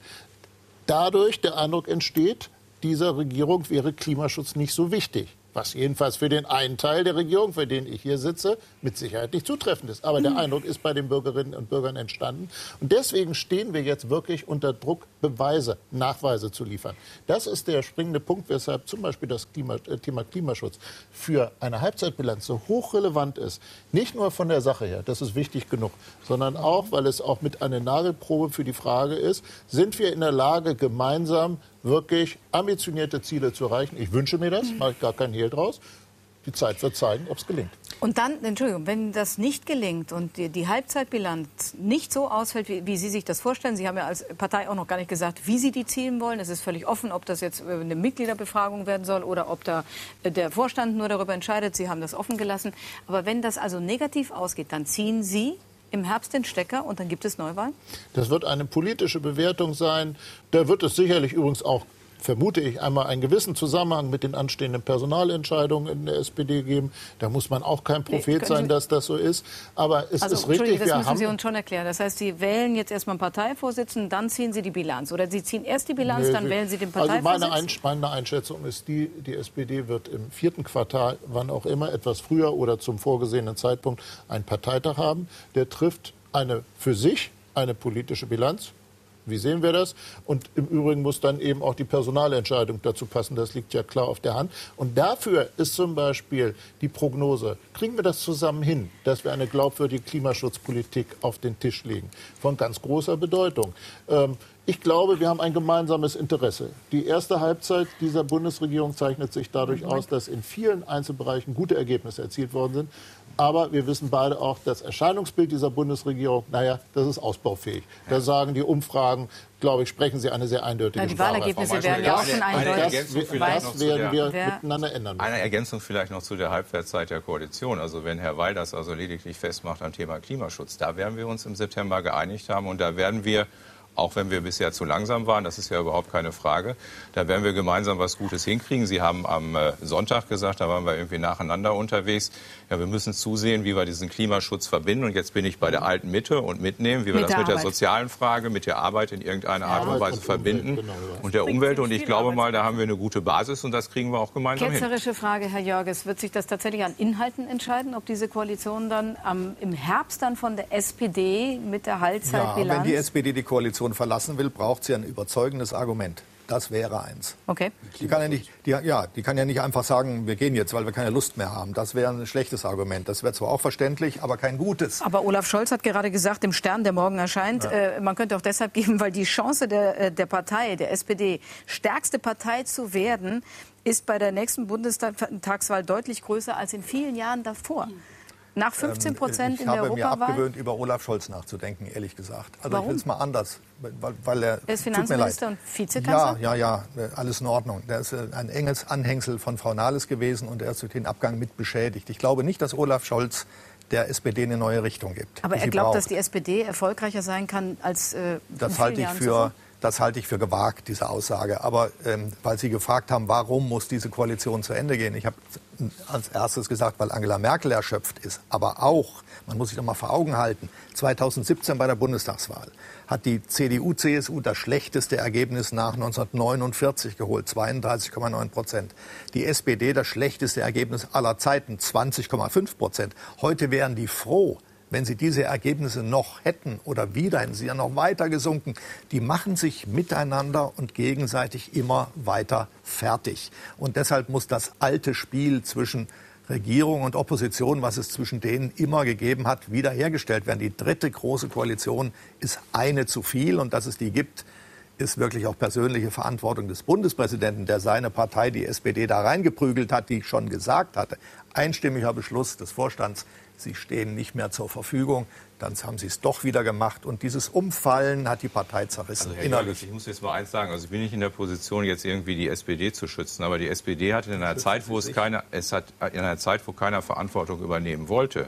dadurch der Eindruck entsteht, dieser Regierung wäre Klimaschutz nicht so wichtig. Was jedenfalls für den einen Teil der Regierung, für den ich hier sitze, mit Sicherheit nicht zutreffend ist. Aber der Eindruck ist bei den Bürgerinnen und Bürgern entstanden. Und deswegen stehen wir jetzt wirklich unter Druck, Beweise, Nachweise zu liefern. Das ist der springende Punkt, weshalb zum Beispiel das Klima, äh, Thema Klimaschutz für eine Halbzeitbilanz so hochrelevant ist. Nicht nur von der Sache her, das ist wichtig genug, sondern auch, weil es auch mit einer Nagelprobe für die Frage ist, sind wir in der Lage, gemeinsam wirklich ambitionierte Ziele zu erreichen. Ich wünsche mir das, mache ich gar keinen Hehl draus. Die Zeit wird zeigen, ob es gelingt. Und dann, Entschuldigung, wenn das nicht gelingt und die, die Halbzeitbilanz nicht so ausfällt, wie, wie Sie sich das vorstellen, Sie haben ja als Partei auch noch gar nicht gesagt, wie Sie die zielen wollen. Es ist völlig offen, ob das jetzt eine Mitgliederbefragung werden soll oder ob da der Vorstand nur darüber entscheidet. Sie haben das offen gelassen. Aber wenn das also negativ ausgeht, dann ziehen Sie im Herbst den Stecker und dann gibt es Neuwahlen? Das wird eine politische Bewertung sein. Da wird es sicherlich übrigens auch, vermute ich, einmal einen gewissen Zusammenhang mit den anstehenden Personalentscheidungen in der S P D geben. Da muss man auch kein Prophet nee, sein, dass das so ist. Aber es also, ist richtig, das wir müssen haben Sie uns schon erklären. Das heißt, Sie wählen jetzt erstmal einen Parteivorsitzenden, dann ziehen Sie die Bilanz. Oder Sie ziehen erst die Bilanz, nee, dann wählen Sie den Parteivorsitzenden? Also meine, Einsch- meine Einschätzung ist die, die S P D wird im vierten Quartal, wann auch immer, etwas früher oder zum vorgesehenen Zeitpunkt, einen Parteitag haben. Der trifft eine für sich eine politische Bilanz. Wie sehen wir das? Und im Übrigen muss dann eben auch die Personalentscheidung dazu passen. Das liegt ja klar auf der Hand. Und dafür ist zum Beispiel die Prognose, kriegen wir das zusammen hin, dass wir eine glaubwürdige Klimaschutzpolitik auf den Tisch legen, von ganz großer Bedeutung. Ähm, Ich glaube, wir haben ein gemeinsames Interesse. Die erste Halbzeit dieser Bundesregierung zeichnet sich dadurch aus, dass in vielen Einzelbereichen gute Ergebnisse erzielt worden sind. Aber wir wissen beide auch, das Erscheinungsbild dieser Bundesregierung, naja, das ist ausbaufähig. Da sagen die Umfragen, glaube ich, sprechen sie eine sehr eindeutige ja, die Wahlergebnisse werden ja auch schon eindeutig. Das, das werden wir der, miteinander ändern müssen. Eine Ergänzung vielleicht noch zu der Halbwertszeit der Koalition. Also wenn Herr Weil das also lediglich festmacht am Thema Klimaschutz, da werden wir uns im September geeinigt haben und da werden wir, auch wenn wir bisher zu langsam waren, das ist ja überhaupt keine Frage, da werden wir gemeinsam was Gutes hinkriegen. Sie haben am Sonntag gesagt, da waren wir irgendwie nacheinander unterwegs. Ja, wir müssen zusehen, wie wir diesen Klimaschutz verbinden. Und jetzt bin ich bei der alten Mitte und mitnehmen, wie wir mit das mit der Arbeit. sozialen Frage, mit der Arbeit in irgendeiner Art und Weise und verbinden. Umwelt, genau, ja. Und der Umwelt. Und ich glaube mal, da haben wir eine gute Basis und das kriegen wir auch gemeinsam hin. Ketzerische Frage, Herr Jörges. Wird sich das tatsächlich an Inhalten entscheiden, ob diese Koalition dann am, im Herbst dann von der S P D mit der Halbzeitbilanz... Ja, wenn die S P D die Koalition verlassen will, braucht sie ein überzeugendes Argument. Das wäre eins. Okay. Die kann ja nicht, die, ja, die kann ja nicht einfach sagen, wir gehen jetzt, weil wir keine Lust mehr haben. Das wäre ein schlechtes Argument. Das wäre zwar auch verständlich, aber kein gutes. Aber Olaf Scholz hat gerade gesagt, im Stern, der morgen erscheint, ja. äh, man könnte auch deshalb geben, weil die Chance der, der Partei, der S P D, stärkste Partei zu werden, ist bei der nächsten Bundestagswahl deutlich größer als in vielen Jahren davor. Nach fünfzehn Prozent ähm, in der Europawahl? Ich habe mir abgewöhnt, über Olaf Scholz nachzudenken, ehrlich gesagt. Also Warum? Ich will es mal anders. Weil, weil er, er ist Finanzminister und Vizekanzler? Ja, ja, ja, alles in Ordnung. Der ist ein enges Anhängsel von Frau Nahles gewesen und er ist durch den Abgang mit beschädigt. Ich glaube nicht, dass Olaf Scholz der S P D eine neue Richtung gibt. Aber er glaubt, braucht. dass die S P D erfolgreicher sein kann als äh, das halte ich für Das halte ich für gewagt, diese Aussage. Aber ähm, weil Sie gefragt haben, warum muss diese Koalition zu Ende gehen? Ich habe als erstes gesagt, weil Angela Merkel erschöpft ist. Aber auch, man muss sich doch mal vor Augen halten, zweitausendsiebzehn bei der Bundestagswahl hat die C D U C S U das schlechteste Ergebnis nach neunzehnhundertneunundvierzig geholt, zweiunddreißig Komma neun Prozent. Die S P D das schlechteste Ergebnis aller Zeiten, zwanzig Komma fünf Prozent. Heute wären die froh, wenn sie diese Ergebnisse noch hätten oder wieder, hätten sie ja noch weiter gesunken. Die machen sich miteinander und gegenseitig immer weiter fertig. Und deshalb muss das alte Spiel zwischen Regierung und Opposition, was es zwischen denen immer gegeben hat, wiederhergestellt werden. Die dritte große Koalition ist eine zu viel und dass es die gibt, ist wirklich auch persönliche Verantwortung des Bundespräsidenten, der seine Partei, die S P D, da reingeprügelt hat, die schon gesagt hatte. Einstimmiger Beschluss des Vorstands, sie stehen nicht mehr zur Verfügung. Dann haben sie es doch wieder gemacht. Und dieses Umfallen hat die Partei zerrissen. Also Herr Jörges, ich muss jetzt mal eins sagen. Also ich bin nicht in der Position, jetzt irgendwie die S P D zu schützen. Aber die S P D hat in einer Zeit, wo es keine, es hat in einer Zeit, wo keiner Verantwortung übernehmen wollte,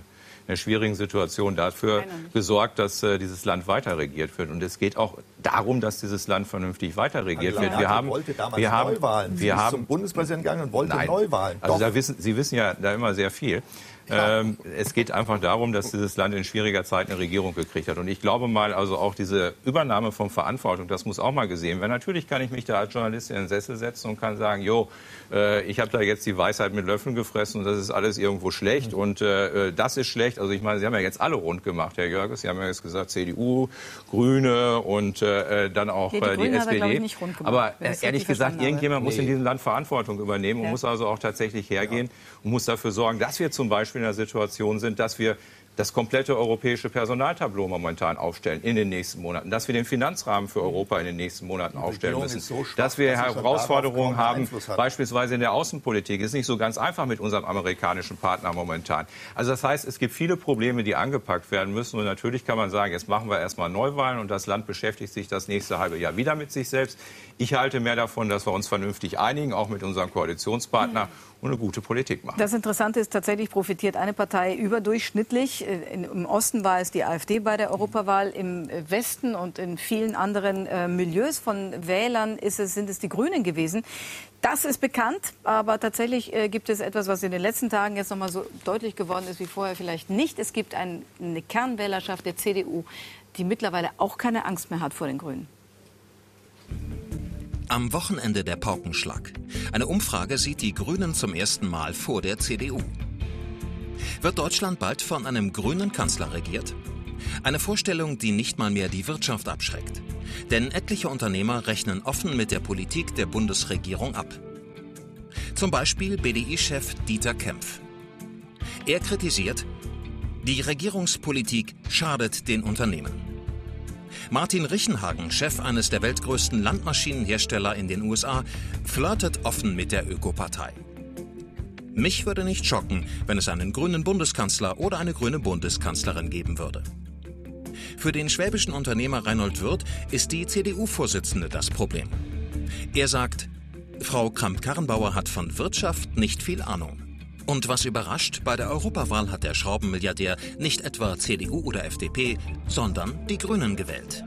einer schwierigen Situation dafür gesorgt, dass äh, dieses Land weiter regiert wird. Und es geht auch darum, dass dieses Land vernünftig weiter regiert wird. Wir haben, wollte damals wir haben, Neuwahlen. Sie wir ist haben zum Bundespräsidenten gegangen und wollte Nein. Neuwahlen. Also Doch. da wissen, Sie wissen ja da immer sehr viel. Ähm, es geht einfach darum, dass dieses Land in schwieriger Zeit eine Regierung gekriegt hat. Und ich glaube mal, also auch diese Übernahme von Verantwortung, das muss auch mal gesehen werden. Natürlich kann ich mich da als Journalist in den Sessel setzen und kann sagen, jo, äh, ich habe da jetzt die Weisheit mit Löffeln gefressen und das ist alles irgendwo schlecht und äh, das ist schlecht. Also ich meine, Sie haben ja jetzt alle rund gemacht, Herr Jörges. Sie haben ja jetzt gesagt, C D U, Grüne und äh, dann auch ja, die, äh, die S P D. Er, nicht rund gemacht, Aber äh, ehrlich gesagt, irgendjemand Nee. muss in diesem Land Verantwortung übernehmen und Ja. muss also auch tatsächlich hergehen und muss dafür sorgen, dass wir zum Beispiel in der Situation sind, dass wir das komplette europäische Personaltableau momentan aufstellen in den nächsten Monaten, dass wir den Finanzrahmen für Europa in den nächsten Monaten aufstellen müssen, so schwach, dass wir dass sie schon Herausforderungen darauf kaum haben, Einfluss hat. beispielsweise in der Außenpolitik. Ist nicht so ganz einfach mit unserem amerikanischen Partner momentan. Also das heißt, es gibt viele Probleme, die angepackt werden müssen. Und natürlich kann man sagen, jetzt machen wir erstmal Neuwahlen und das Land beschäftigt sich das nächste halbe Jahr wieder mit sich selbst. Ich halte mehr davon, dass wir uns vernünftig einigen, auch mit unserem Koalitionspartner, und eine gute Politik machen. Das Interessante ist, tatsächlich profitiert eine Partei überdurchschnittlich. In, Im Osten war es die AfD bei der Europawahl. Im Westen und in vielen anderen äh, Milieus von Wählern ist es, sind es die Grünen gewesen. Das ist bekannt, aber tatsächlich äh, gibt es etwas, was in den letzten Tagen jetzt noch mal so deutlich geworden ist wie vorher vielleicht nicht. Es gibt ein, eine Kernwählerschaft der C D U, die mittlerweile auch keine Angst mehr hat vor den Grünen. Am Wochenende der Paukenschlag. Eine Umfrage sieht die Grünen zum ersten Mal vor der C D U. Wird Deutschland bald von einem grünen Kanzler regiert? Eine Vorstellung, die nicht mal mehr die Wirtschaft abschreckt. Denn etliche Unternehmer rechnen offen mit der Politik der Bundesregierung ab. Zum Beispiel B D I-Chef Dieter Kempf. Er kritisiert, die Regierungspolitik schadet den Unternehmen. Martin Richenhagen, Chef eines der weltgrößten Landmaschinenhersteller in den U S A, flirtet offen mit der Ökopartei. Mich würde nicht schocken, wenn es einen grünen Bundeskanzler oder eine grüne Bundeskanzlerin geben würde. Für den schwäbischen Unternehmer Reinhold Wirth ist die C D U-Vorsitzende das Problem. Er sagt, Frau Kramp-Karrenbauer hat von Wirtschaft nicht viel Ahnung. Und was überrascht, bei der Europawahl hat der Schraubenmilliardär nicht etwa C D U oder F D P, sondern die Grünen gewählt.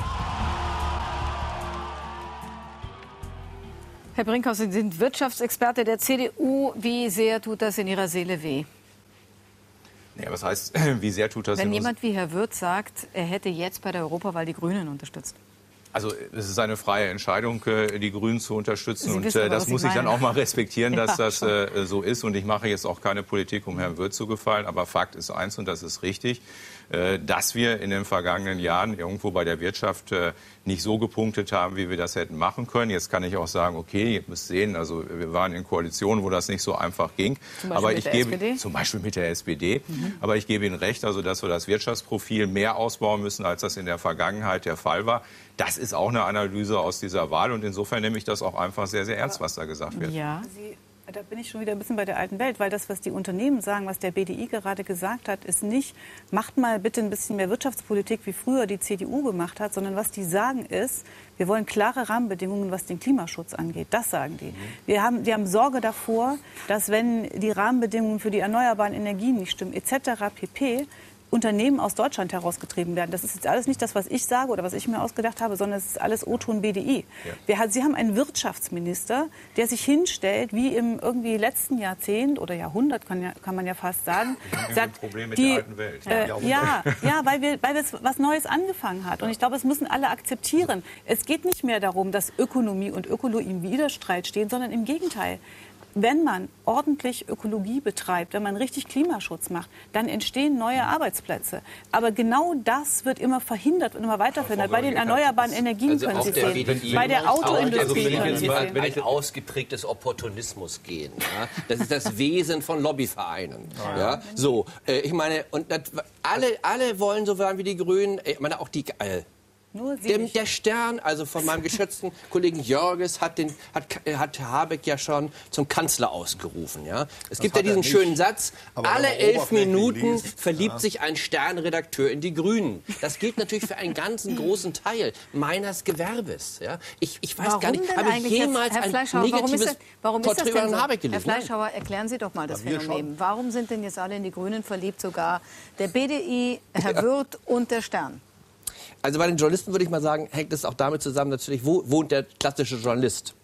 Herr Brinkhaus, Sie sind Wirtschaftsexperte der C D U. Wie sehr tut das in Ihrer Seele weh? Ja, was heißt, wie sehr tut das? Wenn in jemand wie Herr Wirth sagt, er hätte jetzt bei der Europawahl die Grünen unterstützt. Also es ist eine freie Entscheidung, die Grünen zu unterstützen. Sie und wissen äh, aber, das was muss ich ich dann meine. auch mal respektieren, dass Ja, das äh, so ist. Und ich mache jetzt auch keine Politik, um Herrn Wirth zu gefallen. Aber Fakt ist eins, und das ist richtig, äh, dass wir in den vergangenen Jahren irgendwo bei der Wirtschaft äh, nicht so gepunktet haben, wie wir das hätten machen können. Jetzt kann ich auch sagen, okay, ihr müsst sehen, also wir waren in Koalitionen, wo das nicht so einfach ging. Zum Beispiel aber mit ich der gebe, S P D? Zum Beispiel mit der S P D. Mhm. Aber ich gebe Ihnen recht, also dass wir das Wirtschaftsprofil mehr ausbauen müssen, als das in der Vergangenheit der Fall war. Das ist auch eine Analyse aus dieser Wahl. Und insofern nehme ich das auch einfach sehr, sehr ernst, was da gesagt wird. Ja. Sie, da bin ich schon wieder ein bisschen bei der alten Welt, weil das, was die Unternehmen sagen, was der B D I gerade gesagt hat, ist nicht, macht mal bitte ein bisschen mehr Wirtschaftspolitik, wie früher die C D U gemacht hat, sondern was die sagen ist, wir wollen klare Rahmenbedingungen, was den Klimaschutz angeht. Das sagen die. Wir haben, die haben Sorge davor, dass wenn die Rahmenbedingungen für die erneuerbaren Energien nicht stimmen, et cetera pp., Unternehmen aus Deutschland herausgetrieben werden. Das ist jetzt alles nicht das, was ich sage oder was ich mir ausgedacht habe, sondern es ist alles O-Ton B D I. Ja. Wir, Sie haben einen Wirtschaftsminister, der sich hinstellt, wie im irgendwie letzten Jahrzehnt oder Jahrhundert, kann, ja, kann man ja fast sagen. Wir sagt, haben ein Problem mit die, der alten Welt. Äh, ja, ja, weil wir, weil es was Neues angefangen hat. Und ich glaube, es müssen alle akzeptieren. Es geht nicht mehr darum, dass Ökonomie und Ökologie im Widerstreit stehen, sondern im Gegenteil. Wenn man ordentlich Ökologie betreibt, wenn man richtig Klimaschutz macht, dann entstehen neue Arbeitsplätze. Aber genau das wird immer verhindert und immer weiter verhindert. Bei den erneuerbaren Energien also können Sie der sehen. Bei der Autoindustrie also können Sie mal sehen. ein ausgeprägtes Opportunismus gehen. Ja? Das ist das Wesen von Lobbyvereinen. Ja. Ja? So, äh, ich meine, und das, alle, alle wollen so sein wie die Grünen. Ich meine, auch die... Äh, Nur Sie Der, nicht. der Stern, also von meinem geschätzten Kollegen Jörges, hat, den, hat, hat Habeck ja schon zum Kanzler ausgerufen. Ja? Es gibt ja hat er diesen nicht. schönen Satz, Aber alle wenn man elf oberflächlich Minuten liest, verliebt ja. sich ein Sternredakteur in die Grünen. Das gilt natürlich für einen ganzen großen Teil meines Gewerbes. Ja? Ich, ich weiß Warum gar nicht, denn habe ich eigentlich, jemals Herr ein Fleischhauer, warum ist negatives das, warum ist das Porträt denn über so? Habeck Herr gelesen? Nein. Fleischhauer, erklären Sie doch mal das Bei mir Phänomen. schon. Warum sind denn jetzt alle in die Grünen verliebt, sogar der B D I, Herr Wirth und der Stern? Also bei den Journalisten würde ich mal sagen, hängt es auch damit zusammen, natürlich, wo wohnt der klassische Journalist?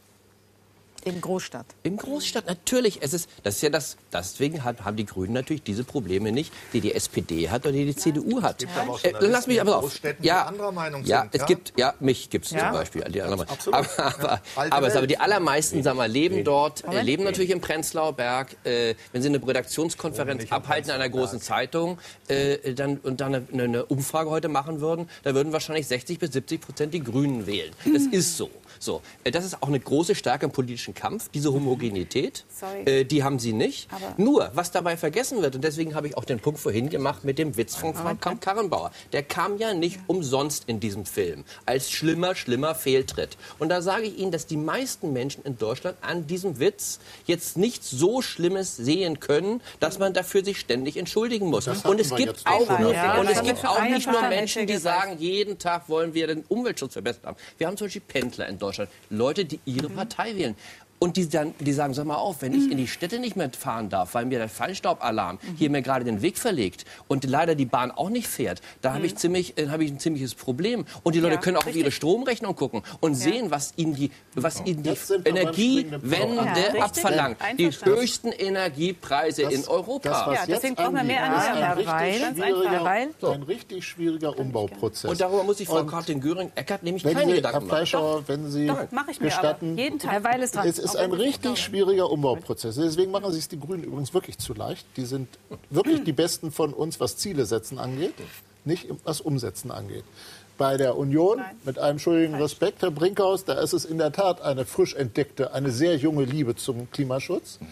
In Großstadt. In Großstadt, natürlich. Es ist, das ist ja das, deswegen hat, haben die Grünen natürlich diese Probleme nicht, die die S P D hat oder die die C D U hat. gibt aber auch Äh, lass mich aber auf. Großstädten, die Ja, anderer Meinung ja, sind, es ja? gibt, ja, mich gibt es Ja? zum Beispiel. Die anderen Meinung. Absolut. Aber, aber, Ja. Alte aber, es- aber Welt. die allermeisten, sagen wir, leben dort, äh, Moment. leben natürlich im Prenzlauer Berg. Äh, wenn sie eine Redaktionskonferenz nicht im abhalten in einer großen Zeitung äh, dann, und dann eine, eine Umfrage heute machen würden, da würden wahrscheinlich sechzig bis siebzig Prozent die Grünen wählen. Das ist so. So, äh, das ist auch eine große Stärke im politischen Kampf, diese Homogenität. Sorry. Äh, die haben sie nicht. Aber- Nur, was dabei vergessen wird, und deswegen habe ich auch den Punkt vorhin gemacht mit dem Witz von Frank Karrenbauer. Der kam ja nicht umsonst in diesem Film als schlimmer, schlimmer Fehltritt. Und da sage ich Ihnen, dass die meisten Menschen in Deutschland an diesem Witz jetzt nichts so Schlimmes sehen können, dass man dafür sich ständig entschuldigen muss. Das Und es hatten wir gibt jetzt auch auch nur, Ja, und das es haben gibt wir für auch eine nicht nur Partei Menschen, die gesagt. sagen, jeden Tag wollen wir den Umweltschutz verbessern haben. Wir haben zum Beispiel Pendler in Deutschland, Leute, die ihre Partei wählen. Und die, dann, die sagen, sag mal auf, wenn ich in die Städte nicht mehr fahren darf, weil mir der Feinstaubalarm hier mir gerade den Weg verlegt und leider die Bahn auch nicht fährt, da habe ich, ziemlich, äh, habe ich ein ziemliches Problem. Und die Leute Ja, können auch auf richtig. ihre Stromrechnung gucken und sehen, was ihnen die, was ihnen die Jetzt sind wir beim springenden Punkt. Energiewende Ja, richtig. abverlangt. Die Einverstanden. höchsten Energiepreise Das- in Europa. Das, was Ja, jetzt deswegen brauchen wir mehr anliegt, ist Erneuerbare. ein richtig, Weil- Ganz schwieriger, einfach. Weil- ein richtig schwieriger Umbauprozess. Und darüber muss sich Frau Und Karin-Göring-Eckardt nämlich wenn keine Sie, Herr Gedanken machen. Fleischhauer, wenn Sie Doch, mache ich mir gestatten, aber. Jeden Tag. Herr Weil ist dran. es ist ein richtig schwieriger Umbauprozess. Deswegen machen sich die Grünen übrigens wirklich zu leicht. Die sind wirklich die Besten von uns, was Ziele setzen angeht, nicht was Umsetzen angeht. Bei der Union, Nein. mit einem schuldigen Respekt, Herr Brinkhaus, da ist es in der Tat eine frisch entdeckte, eine sehr junge Liebe zum Klimaschutz.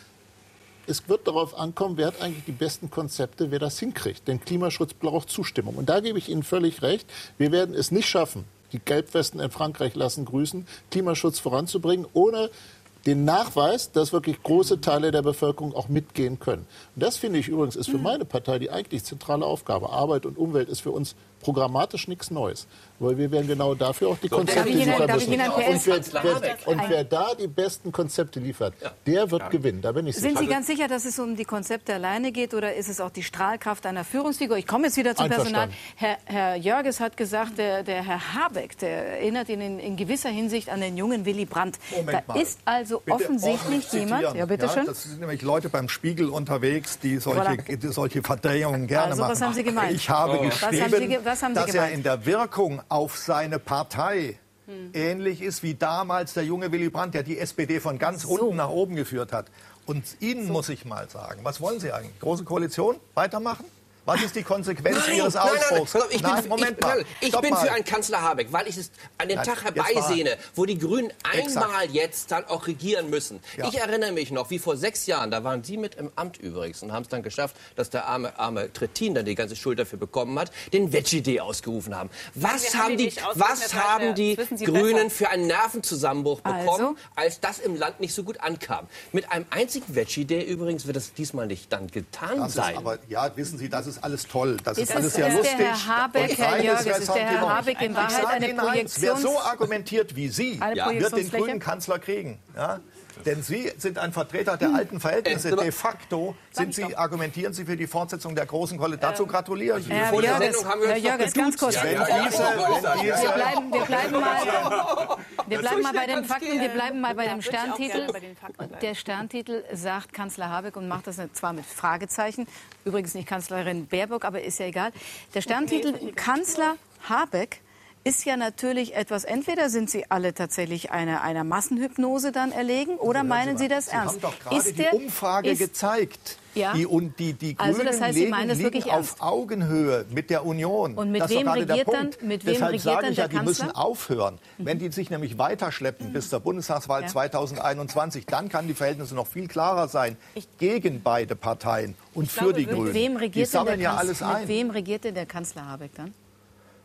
Es wird darauf ankommen, wer hat eigentlich die besten Konzepte, wer das hinkriegt. Denn Klimaschutz braucht Zustimmung. Und da gebe ich Ihnen völlig recht. Wir werden es nicht schaffen, die Gelbwesten in Frankreich lassen grüßen, Klimaschutz voranzubringen, ohne den Nachweis, dass wirklich große Teile der Bevölkerung auch mitgehen können. Und das, finde ich übrigens, ist für meine Partei die eigentlich zentrale Aufgabe. Arbeit und Umwelt ist für uns programmatisch nichts Neues. Weil wir werden genau dafür auch die Konzepte Darf ich Ihnen- liefern darf ich müssen. Ihnen ein P S Und wer, wer, Habeck. und wer da die besten Konzepte liefert, der wird gewinnen. Da bin ich sicher. Sind Sie ganz sicher, dass es um die Konzepte alleine geht oder ist es auch die Strahlkraft einer Führungsfigur? Ich komme jetzt wieder zum Personal. Einverstanden. Herr, Herr Jörges hat gesagt, der, der Herr Habeck, der erinnert ihn in, in gewisser Hinsicht an den jungen Willy Brandt. Moment Da mal. ist also Bitte offensichtlich ordentlich zitieren. jemand. Ja, bitte schön. Das sind nämlich Leute beim Spiegel unterwegs, die solche, Voilà. die solche Verdrehungen gerne Also, machen. was haben Sie gemeint? Ich habe Oh. Was haben geschrieben, Sie ge- was haben Sie dass er gemeint? in der Wirkung auf seine Partei ähnlich ist wie damals der junge Willy Brandt, der die S P D von ganz unten nach oben geführt hat. Und Ihnen muss ich mal sagen, was wollen Sie eigentlich? Große Koalition? Weitermachen? Was ist die Konsequenz Nein, Ihres nein, nein, nein, Ausbruchs? pass auf, ich bin, Nein, Moment ich, mal. nein, ich Stopp bin mal. für einen Kanzler Habeck, weil ich es an den Nein, Tag jetzt herbeisehne, wo die Grünen Exakt. einmal jetzt dann auch regieren müssen. Ja. Ich erinnere mich noch, wie vor sechs Jahren, da waren Sie mit im Amt übrigens und haben es dann geschafft, dass der arme, arme Trittin dann die ganze Schuld dafür bekommen hat, den Veggie-Day ausgerufen haben. Was wir haben haben die die, nicht ausgerechnet, was Herr haben die Das wissen Sie Grünen besser. für einen Nervenzusammenbruch bekommen, Also? als das im Land nicht so gut ankam? Mit einem einzigen Veggie-Day übrigens wird das diesmal nicht dann getan Das ist sein. aber, ja, wissen Sie, das ist alles toll. Das ist, Ist alles es- sehr ist lustig. der Herr Habeck, Und Herr reines Jörges, ist der Ressentiment. Herr Habeck in Ich Wahrheit sage eine Ihnen eins, wer so Projektions- argumentiert wie Sie, Eine Ja. wird den Projektionsfläche? grünen Kanzler kriegen. Ja? Denn Sie sind ein Vertreter der alten Verhältnisse. Äh, De facto sind Sie, argumentieren Sie für die Fortsetzung der großen Koalition. Dazu gratuliere ich Ihnen. Herr Vor der Jörges, Sendung haben wir Herr uns noch Jörges, ganz kurz. geduzt. Wenn Ja, ja, diese, ja. wenn Wir diese, bleiben, wir bleiben mal, wir bleiben mal bei den kann's Fakten, gehen. wir bleiben mal bei Ja, dem würde ich auch Sterntitel. gerne bei den Fakten bleiben. Der Sterntitel sagt Kanzler Habeck und macht das zwar mit Fragezeichen, übrigens nicht Kanzlerin Baerbock, aber ist ja egal. Der Sterntitel Kanzler Habeck ist ja natürlich etwas, entweder sind Sie alle tatsächlich einer, einer Massenhypnose dann erlegen oder meinen Sie das Sie ernst? haben doch gerade Ist die der- Umfrage ist- gezeigt. Ja. Die, und die, die Also, Grünen das heißt, Sie legen, meinen das liegen wirklich auf ernst? Augenhöhe mit der Union. Und mit das ist wem doch gerade der regiert dann- Punkt. mit wem Deshalb regiert sage dann ich ja, der die müssen Kanzler? aufhören. Wenn die sich nämlich weiterschleppen bis zur Bundestagswahl Ja. zweitausendeinundzwanzig, dann kann die Verhältnisse noch viel klarer sein gegen beide Parteien und für glaube, die mit Grünen. Mit wem die regiert denn der sammeln ja Kanzler, alles mit ein. wem regiert denn der Kanzler Habeck dann?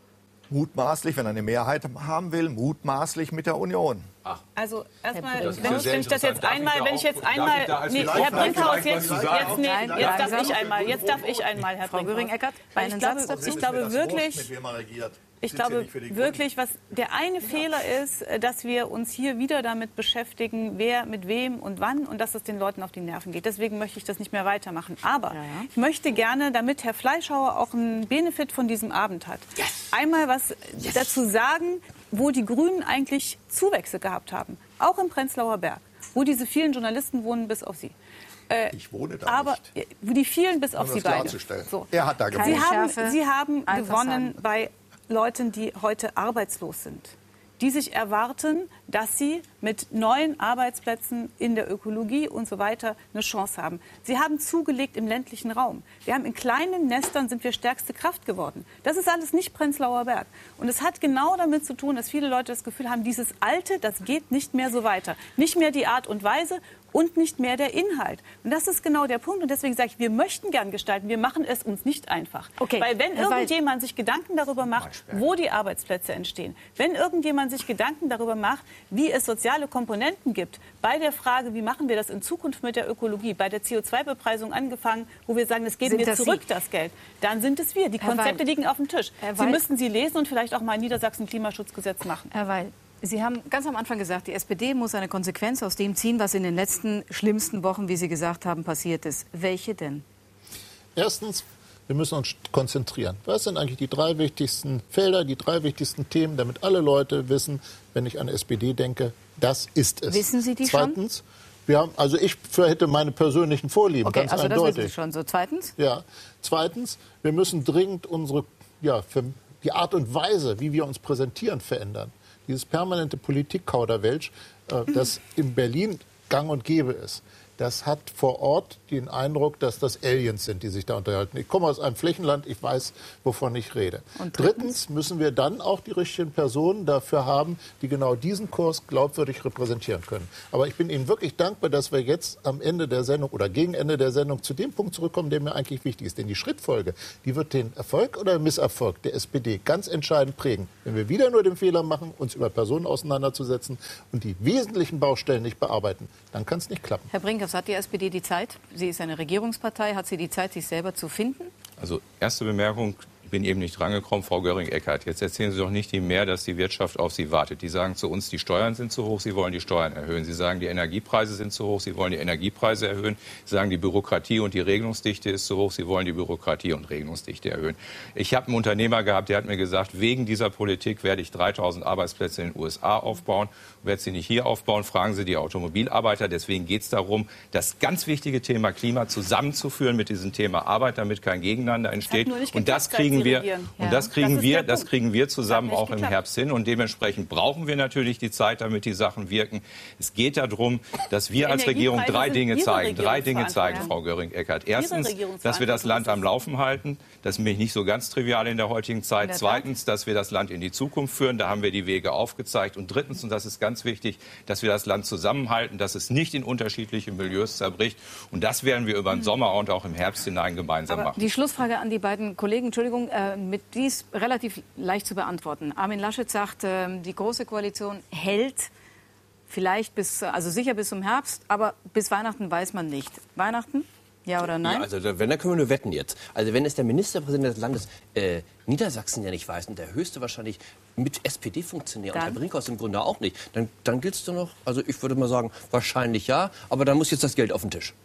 Mutmaßlich, wenn er eine Mehrheit haben will, mutmaßlich mit der Union. Ach. Also erstmal, wenn, wenn, wenn ich das jetzt einmal, wenn ich jetzt einmal, nee, Herr Brinkhaus, jetzt, jetzt, nee, jetzt darf ich einmal, jetzt darf ich einmal, Herr Frau Göring-Eckardt, einen Satz dazu. Ich glaube wirklich, ich glaube wirklich, was der eine Fehler ist, dass wir uns hier wieder damit beschäftigen, wer mit wem und wann und dass es den Leuten auf die Nerven geht. Deswegen möchte ich das nicht mehr weitermachen. Aber ja, ja. ich möchte gerne, damit Herr Fleischhauer auch einen Benefit von diesem Abend hat, yes. einmal was yes. dazu sagen, wo die Grünen eigentlich Zuwächse gehabt haben. Auch im Prenzlauer Berg, wo diese vielen Journalisten wohnen, bis auf Sie. Äh, ich wohne da aber, nicht. Wo die vielen, bis um auf Sie beide. So. Er hat da gewohnt. Sie haben, Sie haben gewonnen sagen. bei Leuten, die heute arbeitslos sind, die sich erwarten, dass sie mit neuen Arbeitsplätzen in der Ökologie und so weiter eine Chance haben. Sie haben zugelegt im ländlichen Raum. Wir haben in kleinen Nestern sind wir stärkste Kraft geworden. Das ist alles nicht Prenzlauer Berg. Und es hat genau damit zu tun, dass viele Leute das Gefühl haben, dieses Alte, das geht nicht mehr so weiter. Nicht mehr die Art und Weise und nicht mehr der Inhalt. Und das ist genau der Punkt. Und deswegen sage ich, wir möchten gern gestalten. Wir machen es uns nicht einfach. Okay. Weil wenn irgendjemand sich Gedanken darüber macht, wo die Arbeitsplätze entstehen, wenn irgendjemand sich Gedanken darüber macht, wie es soziale Komponenten gibt, bei der Frage, wie machen wir das in Zukunft mit der Ökologie, bei der C O zwei Bepreisung angefangen, wo wir sagen, das geben wir zurück, das Geld, dann sind es wir. Die Konzepte liegen auf dem Tisch. Sie müssten sie lesen und vielleicht auch mal in Niedersachsen ein Klimaschutzgesetz machen. Herr Weil, Sie haben ganz am Anfang gesagt, die S P D muss eine Konsequenz aus dem ziehen, was in den letzten schlimmsten Wochen, wie Sie gesagt haben, passiert ist. Welche denn? Erstens, wir müssen uns konzentrieren. Was sind eigentlich die drei wichtigsten Felder, die drei wichtigsten Themen, damit alle Leute wissen, wenn ich an S P D denke, das ist es. Wissen Sie die Zweitens, schon? Wir haben, also ich hätte meine persönlichen Vorlieben, okay, ganz also eindeutig. Das wissen Sie schon. So, zweitens? Ja. Zweitens, wir müssen dringend unsere, ja, für die Art und Weise, wie wir uns präsentieren, verändern. Dieses permanente Politik-Kauderwelsch, äh, das in Berlin gang und gäbe ist, das hat vor Ort den Eindruck, dass das Aliens sind, die sich da unterhalten. Ich komme aus einem Flächenland, ich weiß, wovon ich rede. Und drittens? drittens müssen wir dann auch die richtigen Personen dafür haben, die genau diesen Kurs glaubwürdig repräsentieren können. Aber ich bin Ihnen wirklich dankbar, dass wir jetzt am Ende der Sendung oder gegen Ende der Sendung zu dem Punkt zurückkommen, der mir eigentlich wichtig ist. Denn die Schrittfolge, die wird den Erfolg oder Misserfolg der S P D ganz entscheidend prägen. Wenn wir wieder nur den Fehler machen, uns über Personen auseinanderzusetzen und die wesentlichen Baustellen nicht bearbeiten, dann kann es nicht klappen. Herr Brinkhaus, hat die S P D die Zeit? Sie ist eine Regierungspartei. Hat sie die Zeit, sich selber zu finden? Also erste Bemerkung, ich bin eben nicht drangekommen, Frau Göring-Eckardt. Jetzt erzählen Sie doch nicht dem mehr, dass die Wirtschaft auf Sie wartet. Die sagen zu uns, die Steuern sind zu hoch, sie wollen die Steuern erhöhen. Sie sagen, die Energiepreise sind zu hoch, sie wollen die Energiepreise erhöhen. Sie sagen, die Bürokratie und die Regelungsdichte ist zu hoch, sie wollen die Bürokratie und Regelungsdichte erhöhen. Ich habe einen Unternehmer gehabt, der hat mir gesagt, wegen dieser Politik werde ich dreitausend Arbeitsplätze in den U S A aufbauen. Werde sie nicht hier aufbauen, fragen Sie die Automobilarbeiter. Deswegen geht es darum, das ganz wichtige Thema Klima zusammenzuführen mit diesem Thema Arbeit, damit kein Gegeneinander entsteht. Und das kriegen wir, ja. und das kriegen das wir, das kriegen wir zusammen auch geklappt. Im Herbst hin. Und dementsprechend brauchen wir natürlich die Zeit, damit die Sachen wirken. Es geht darum, dass wir als Regierung drei Dinge zeigen. Drei Dinge zeigen, Frau Göring-Eckardt. Erstens, dass wir das Land am Laufen halten. Das ist nämlich nicht so ganz trivial in der heutigen Zeit. Zweitens, dass wir das Land in die Zukunft führen. Da haben wir die Wege aufgezeigt. Und drittens, und das ist ganz wichtig, dass wir das Land zusammenhalten, dass es nicht in unterschiedliche Milieus zerbricht. Und das werden wir über den Sommer und auch im Herbst hinein gemeinsam Aber machen. Die Schlussfrage an die beiden Kollegen, Entschuldigung, äh, mit die ist relativ leicht zu beantworten. Armin Laschet sagt, äh, die Große Koalition hält vielleicht bis, also sicher bis zum Herbst, aber bis Weihnachten weiß man nicht. Weihnachten? Ja oder nein? Ja, also wenn, dann können wir nur wetten jetzt. Also wenn es der Ministerpräsident des Landes äh, Niedersachsen ja nicht weiß und der höchste wahrscheinlich mit S P D-Funktionär und Herr Brinkhaus im Grunde auch nicht, dann, dann gilt es doch noch, also ich würde mal sagen, wahrscheinlich ja, aber dann muss jetzt das Geld auf den Tisch.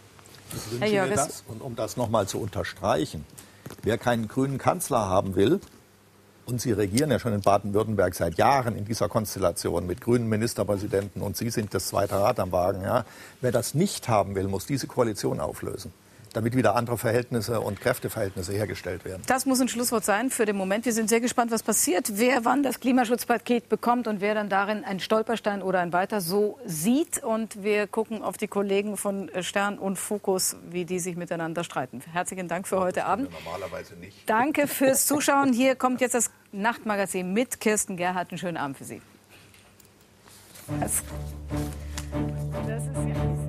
Herr Jörges. Das, und um das noch mal zu unterstreichen, wer keinen grünen Kanzler haben will, und Sie regieren ja schon in Baden-Württemberg seit Jahren in dieser Konstellation mit grünen Ministerpräsidenten und Sie sind das zweite Rad am Wagen. Ja. Wer das nicht haben will, muss diese Koalition auflösen, damit wieder andere Verhältnisse und Kräfteverhältnisse hergestellt werden. Das muss ein Schlusswort sein für den Moment. Wir sind sehr gespannt, was passiert, wer wann das Klimaschutzpaket bekommt und wer dann darin einen Stolperstein oder ein weiter so sieht. Und wir gucken auf die Kollegen von Stern und Fokus, wie die sich miteinander streiten. Herzlichen Dank für heute Abend. Normalerweise nicht. Danke fürs Zuschauen. Hier kommt jetzt das Nachtmagazin mit Kirsten Gerhardt. Einen schönen Abend für Sie. Das, das ist ja